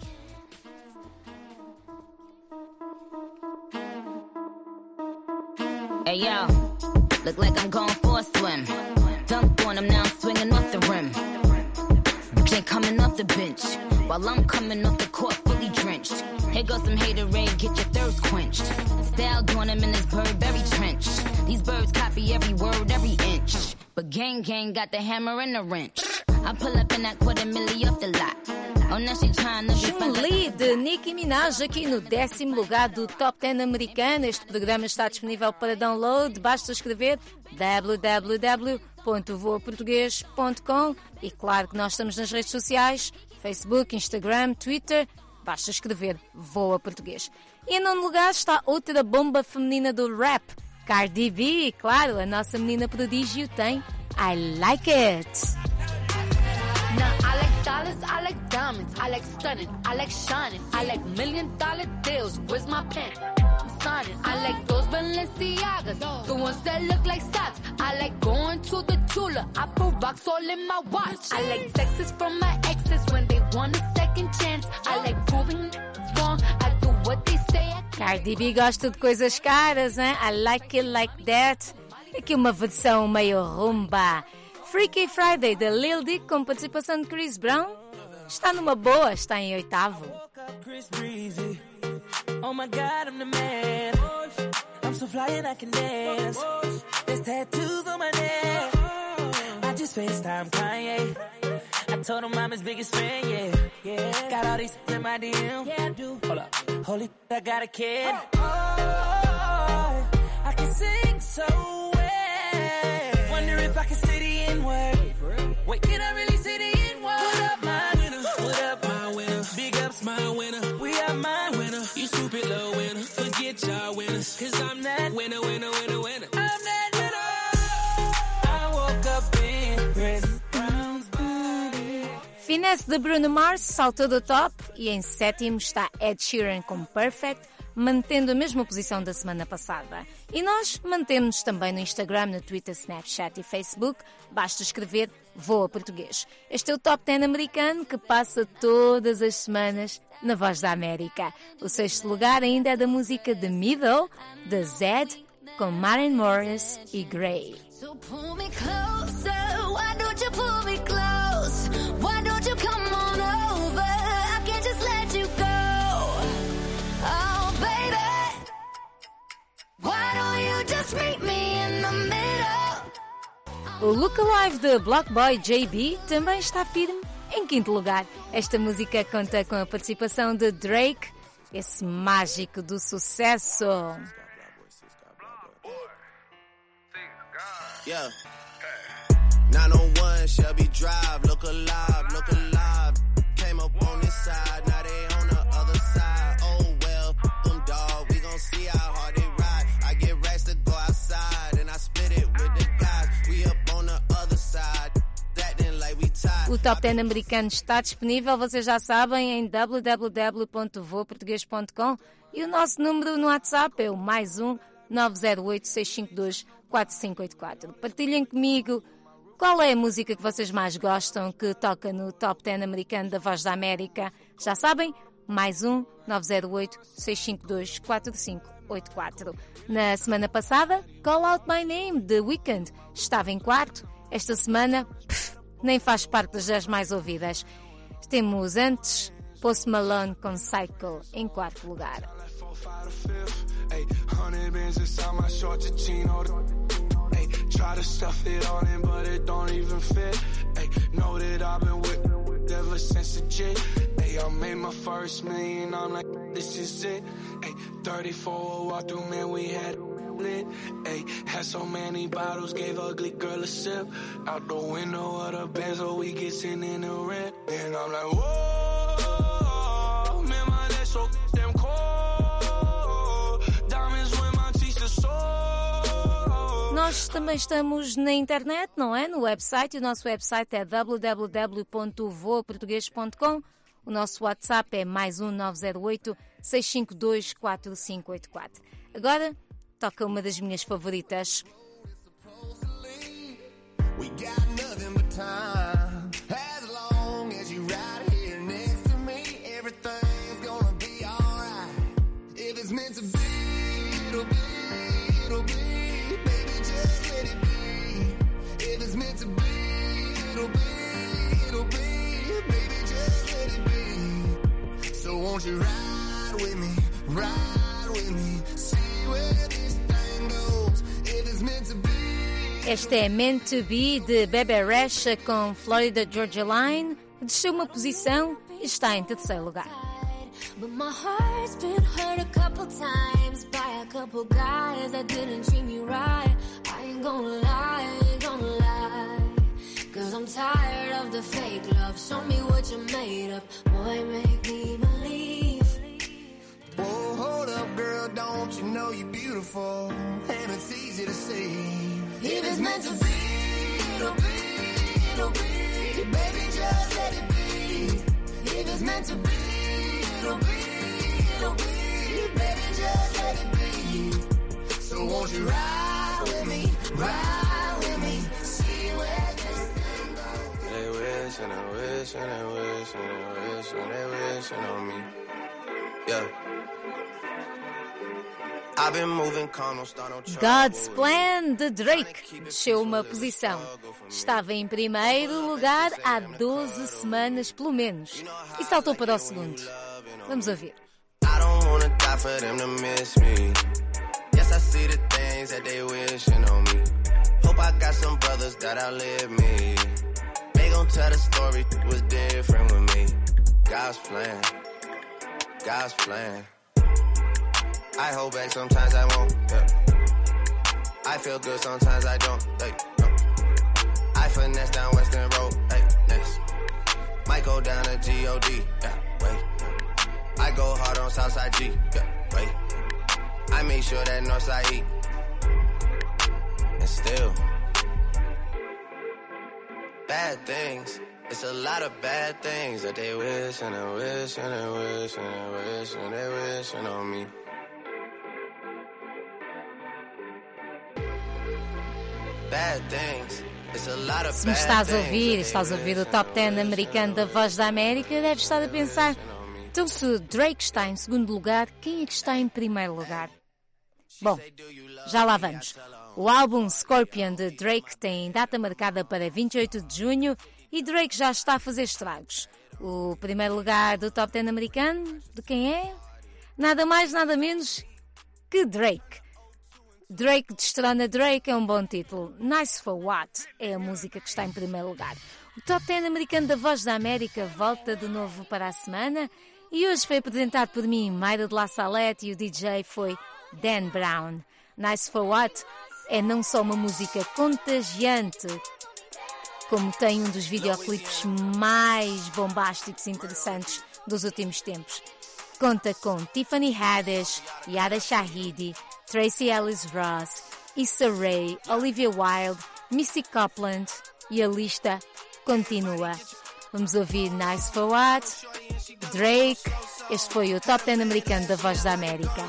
Hey yo, look like I'm going for a swim. Dunk on him now, I'm swinging off the rim. Bitch ain't coming off the bench, while I'm coming off the court. completely drenched. Here goes some haterade, get your thirst quenched. Style doing them in this Burberry trench. These birds copy every word, every inch. But gang gang got the hammer and the wrench. I pull up in that quarter milli off the lot. Oh, now she trying to be fun. Chun-Li de Nicki Minaj aqui no décimo lugar do Top dez americano. Este programa está disponível para download. Basta escrever w w w ponto voa português ponto com e claro que nós estamos nas redes sociais, Facebook, Instagram, Twitter. Basta escrever Voa Português. E em nono lugar está outra bomba feminina do rap, Cardi B. Claro, a nossa menina prodígio tem I Like It. Now I like dollars, I like diamonds, I like stunning, I like shining, I like million dollar deals. Where's my pen? I'm signing. I like those Balenciagas, the ones that look like socks. I like going to the Tula, I put rocks all in my watch. I like texts from my exes when they want a second chance. I like proving wrong, I do what they say. Cardi B gosta de coisas caras, hein? I Like It Like That. Aqui uma versão meio rumba. Freaky Friday, da Lil Dick, com participação de Chris Brown, está numa boa, está em oitavo. Oh my God, I'm the man. I'm so fly and I can dance. There's tattoos on my neck. I just FaceTime Kanye. I told him I'm his biggest fan, yeah. yeah. Got all these in my D M. Yeah, I do. Hold up. Holy, I got a kid. Oh, I can sing so well. Wonder if I can say the N-word. Wait, can I really say the N-word? What up, my winner? What up, my winner? Big ups, my winner. We are my winner. You stupid little winner. Forget y'all winners. Cause I'm that winner, winner, winner, winner. I'm that winner. I woke up in Chris Brown's body. Finesse de Bruno Mars saltou do top e em sétimo está Ed Sheeran com Perfect, mantendo a mesma posição da semana passada. E nós mantemos-nos também no Instagram, no Twitter, Snapchat e Facebook. Basta escrever Voa Português. Este é o Top dez americano que passa todas as semanas na Voz da América. O sexto lugar ainda é da música The Middle, da Zed, com Maren Morris e Grey. So pull me closer, why don't you pull me close? Why don't you come on over? I can't just let you go. Oh baby, why don't you just meet me in the middle? O Look Alive de Block Boy J B também está firme em quinto lugar. Esta música conta com a participação de Drake, esse mágico do sucesso. Yeah. nine oh one Shelby Drive, look alive, look alive. Came up on this side, now they on the other side. Oh well, them dog, we gon' see how hard they ride. I get racks to go outside, and I split it with the guys. We up on the other side, acting like we tied. O Top dez americano está disponível, vocês já sabem, em w w w ponto voa português ponto com e o nosso número no WhatsApp é o mais um nove zero oito seis cinco dois quatro cinco oito quatro. Partilhem comigo qual é a música que vocês mais gostam que toca no Top dez americano da Voz da América. Já sabem, mais um nove zero oito seis cinco dois quatro cinco oito quatro. Na semana passada, Call Out My Name, de Weeknd, estava em quarto. Esta semana, pff, nem faz parte das dez mais ouvidas. Temos antes Post Malone com Cycle em quarto lugar. Hey, hundred bands inside my short chino. Hey, try to stuff it all in, but it don't even fit. Hey, know that I've been with ever since the jit. Hey, I made my first million, I'm like, this is it. Hey, thirty-four walk through, man, we had lit. Hey, had so many bottles, gave ugly girl a sip. Out the window of the Benz, so we get sitting in the rent. And I'm like, whoa, man, my legs so damn cold. Nós também estamos na internet, não é? No website. O nosso website é w w w ponto voa português ponto com. O nosso WhatsApp é mais um nove zero oito seis cinco dois quatro cinco oito quatro. Agora, toca uma das minhas favoritas. won't you ride with me, ride with me, see where this thing goes, if it's meant to be. Esta é Meant to Be de Bebe Rexha com Florida Georgia Line. Desceu uma posição e está em terceiro lugar. But my heart's been hurt a couple times by a couple guys that didn't treat me right. I ain't gonna lie, I ain't gonna lie. Cause I'm tired of the fake love. Show me what you're made of. Boy, make me believe. Whoa, hold up, girl, don't you know you're beautiful? And it's easy to see. If it's meant to be, it'll be, it'll be. Baby, just let it be. If it's meant to be, it'll be, it'll be. Baby, just let it be. So won't you ride with me, ride with me, see where this thing goes. They wish and they wish and they wish and they wish and they wishing on me. Yeah. I've been moving calm, don't start no trouble. God's Plan de Drake desceu uma posição. Estava em primeiro lugar há doze semanas pelo menos e saltou para o segundo. Vamos ouvir. I don't wanna die for them to miss me. Yes, I see the things that they wishing on me. Hope I got some brothers that outlive me. They gon' tell the story was different with me. God's plan, God's plan. I hold back, sometimes I won't, yeah. I feel good, sometimes I don't, hey, no. I finesse down Western Road, hey, next. Might go down to G O D, yeah, wait. I go hard on Southside G, yeah, wait. I make sure that Northside E. And still, bad things. It's a lot of bad things that they wish and they wish and they wish and they wish and they wishing on me. Se me estás a ouvir, estás a ouvir o Top dez americano da Voz da América, deves estar a pensar, então se Drake está em segundo lugar, quem é que está em primeiro lugar? Bom, já lá vamos. O álbum Scorpion de Drake tem data marcada para vinte e oito de junho e Drake já está a fazer estragos. O primeiro lugar do Top dez americano, de quem é? Nada mais, nada menos que Drake. Drake destrona Drake é um bom título. Nice for What é a música que está em primeiro lugar. O Top dez americano da Voz da América volta de novo para a semana e hoje foi apresentado por mim, Mayra de La Salette, e o D J foi Dan Brown. Nice for What é não só uma música contagiante, como tem um dos videoclipes mais bombásticos e interessantes dos últimos tempos. Conta com Tiffany Haddish, Yara Shahidi, Tracy Ellis Ross, Issa Rae, Olivia Wilde, Missy Copeland e a lista continua. Vamos ouvir Nice for What, Drake. Este foi o Top dez americano da Voz da América.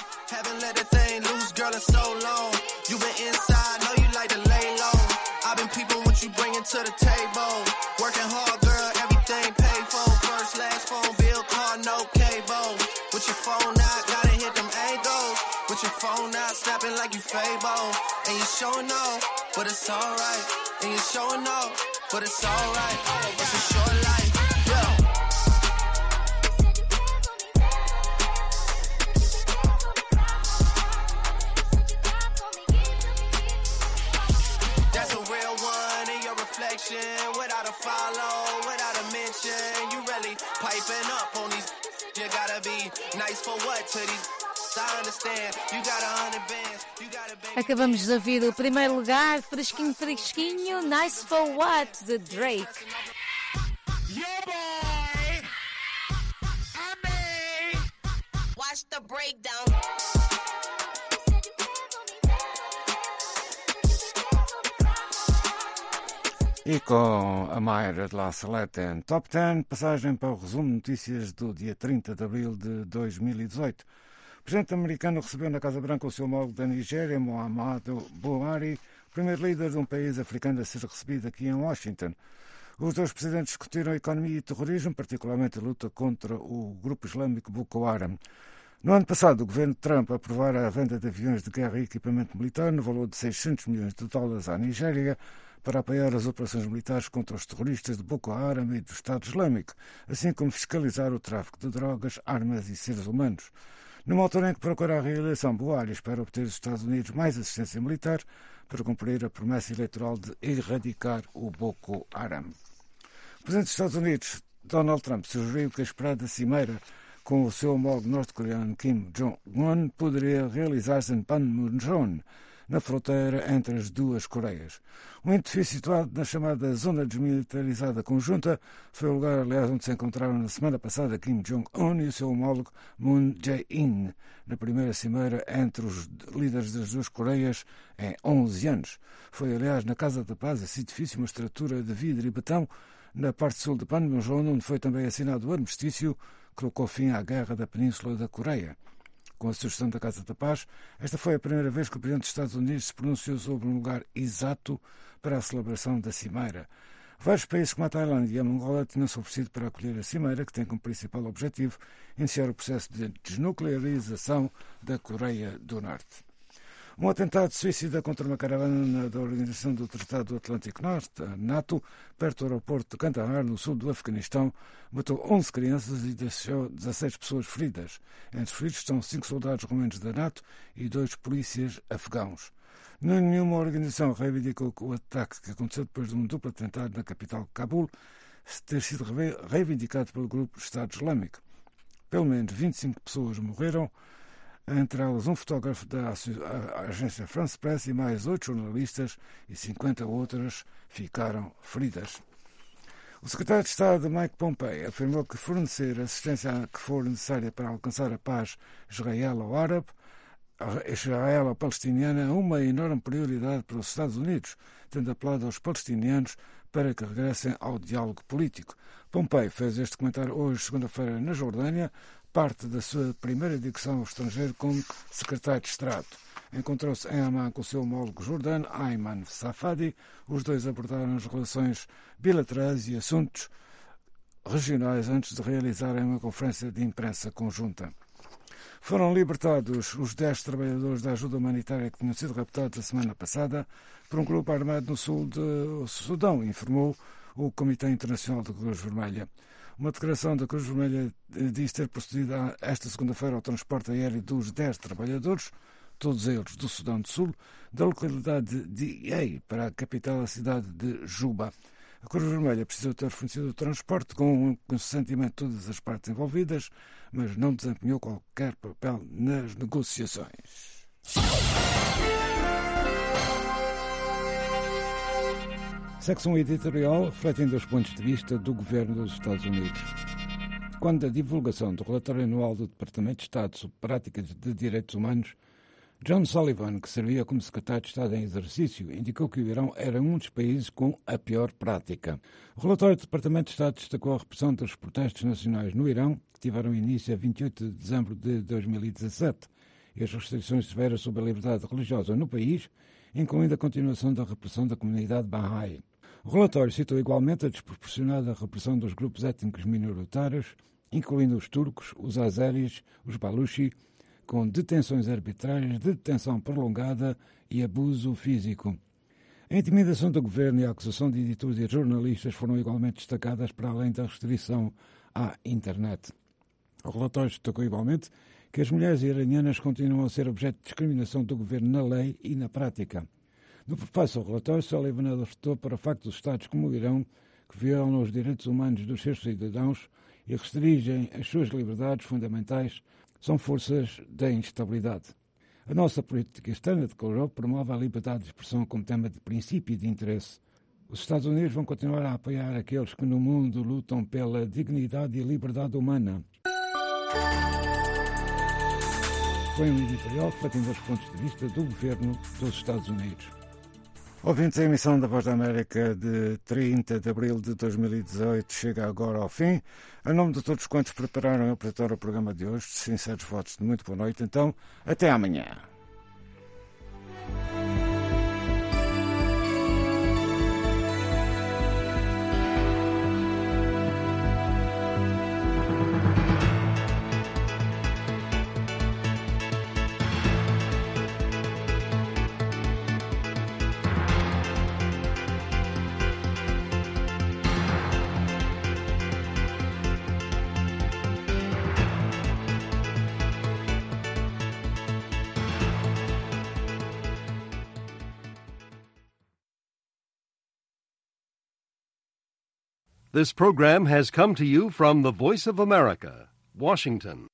With your phone out, gotta hit them angles. With your phone out, snapping like you Fable. And you showing off, but it's alright. And you showing off, but it's alright. It's a short life, yeah. That's a real one in your reflection. Without a follow, without a mention. You really piping up on these. You gotta be nice for what to these. I understand. You got a hundred bands. You gotta be. Acabamos de ouvir o primeiro lugar, fresquinho, fresquinho, Nice for What, de Drake. Yeah, boy. I mean, watch the breakdown. E com a Mayra de La Salette em Top dez, passagem para o resumo de notícias do dia trinta de abril de dois mil e dezoito. O presidente americano recebeu na Casa Branca o seu homólogo da Nigéria, Muhammadu Buhari, o primeiro líder de um país africano a ser recebido aqui em Washington. Os dois presidentes discutiram a economia e o terrorismo, particularmente a luta contra o grupo islâmico Boko Haram. No ano passado, o governo de Trump aprovara a venda de aviões de guerra e equipamento militar no valor de seiscentos milhões de dólares à Nigéria, para apoiar as operações militares contra os terroristas de Boko Haram e do Estado Islâmico, assim como fiscalizar o tráfico de drogas, armas e seres humanos. Numa altura em que procura a reeleição, Buhari espera obter dos Estados Unidos mais assistência militar para cumprir a promessa eleitoral de erradicar o Boko Haram. O presidente dos Estados Unidos, Donald Trump, sugeriu que a esperada cimeira com o seu homólogo norte-coreano Kim Jong-un poderia realizar-se em Panmunjom, na fronteira entre as duas Coreias. Um edifício situado na chamada Zona Desmilitarizada Conjunta foi o lugar, aliás, onde se encontraram na semana passada Kim Jong-un e o seu homólogo Moon Jae-in, na primeira cimeira entre os líderes das duas Coreias em onze anos. Foi, aliás, na Casa da Paz, esse edifício, uma estrutura de vidro e betão, na parte sul de Panmunjom, onde foi também assinado o armistício que colocou fim à Guerra da Península da Coreia. Com a sugestão da Casa da Paz, esta foi a primeira vez que o Presidente dos Estados Unidos se pronunciou sobre um lugar exato para a celebração da Cimeira. Vários países como a Tailândia e a Mongólia tinham-se oferecido para acolher a Cimeira, que tem como principal objetivo iniciar o processo de desnuclearização da Coreia do Norte. Um atentado suicida contra uma caravana da Organização do Tratado do Atlântico Norte, a NATO, perto do aeroporto de Kandahar, no sul do Afeganistão, matou onze crianças e deixou dezasseis pessoas feridas. Entre os feridos estão cinco soldados romanos da NATO e dois polícias afegãos. Nenhuma organização reivindicou que o ataque, que aconteceu depois de um duplo atentado na capital Cabul, ter sido reivindicado pelo grupo Estado Islâmico. Pelo menos vinte e cinco pessoas morreram, entre elas um fotógrafo da agência France Press e mais oito jornalistas, e cinquenta outras ficaram feridas. O secretário de Estado, Mike Pompeo, afirmou que fornecer a assistência que for necessária para alcançar a paz israelo-árabe, israelo-palestiniana, é uma enorme prioridade para os Estados Unidos, tendo apelado aos palestinianos para que regressem ao diálogo político. Pompeo fez este comentário hoje, segunda-feira, na Jordânia, parte da sua primeira digressão ao estrangeiro como secretário de Estado. Encontrou-se em Amman com o seu homólogo jordano, Ayman Safadi. Os dois abordaram as relações bilaterais e assuntos regionais antes de realizarem uma conferência de imprensa conjunta. Foram libertados os dez trabalhadores da ajuda humanitária que tinham sido raptados a semana passada por um grupo armado no sul do Sudão, informou o Comitê Internacional da Cruz Vermelha. Uma declaração da Cruz Vermelha diz ter procedido esta segunda-feira ao transporte aéreo dos dez trabalhadores, todos eles do Sudão do Sul, da localidade de Yei para a capital, a cidade de Juba. A Cruz Vermelha precisou ter fornecido o transporte com o consentimento de todas as partes envolvidas, mas não desempenhou qualquer papel nas negociações. Secção editorial refletindo os pontos de vista do governo dos Estados Unidos. Quando a divulgação do relatório anual do Departamento de Estado sobre práticas de direitos humanos, John Sullivan, que servia como secretário de Estado em exercício, indicou que o Irão era um dos países com a pior prática. O relatório do Departamento de Estado destacou a repressão dos protestos nacionais no Irão, que tiveram início a vinte e oito de dezembro de dois mil e dezassete, e as restrições severas sobre a liberdade religiosa no país, incluindo a continuação da repressão da comunidade Bahá'í. O relatório citou igualmente a desproporcionada repressão dos grupos étnicos minoritários, incluindo os turcos, os azeris, os baluchi, com detenções arbitrárias, detenção prolongada e abuso físico. A intimidação do governo e a acusação de editores e jornalistas foram igualmente destacadas para além da restrição à internet. O relatório destacou igualmente que as mulheres iranianas continuam a ser objeto de discriminação do governo na lei e na prática. No prefácio ao relatório, Sullivan alertou para o facto dos Estados como o Irão, que violam os direitos humanos dos seus cidadãos e restringem as suas liberdades fundamentais, são forças da instabilidade. A nossa política externa, declarou, promove a liberdade de expressão como tema de princípio e de interesse. Os Estados Unidos vão continuar a apoiar aqueles que no mundo lutam pela dignidade e liberdade humana. Foi um editorial refletindo os pontos de vista do governo dos Estados Unidos. Ouvintes, a emissão da Voz da América de trinta de abril de dois mil e dezoito chega agora ao fim. Em nome de todos quantos prepararam e apresentaram o programa de hoje, sinceros votos de muito boa noite. Então, até amanhã. This program has come to you from the Voice of America, Washington.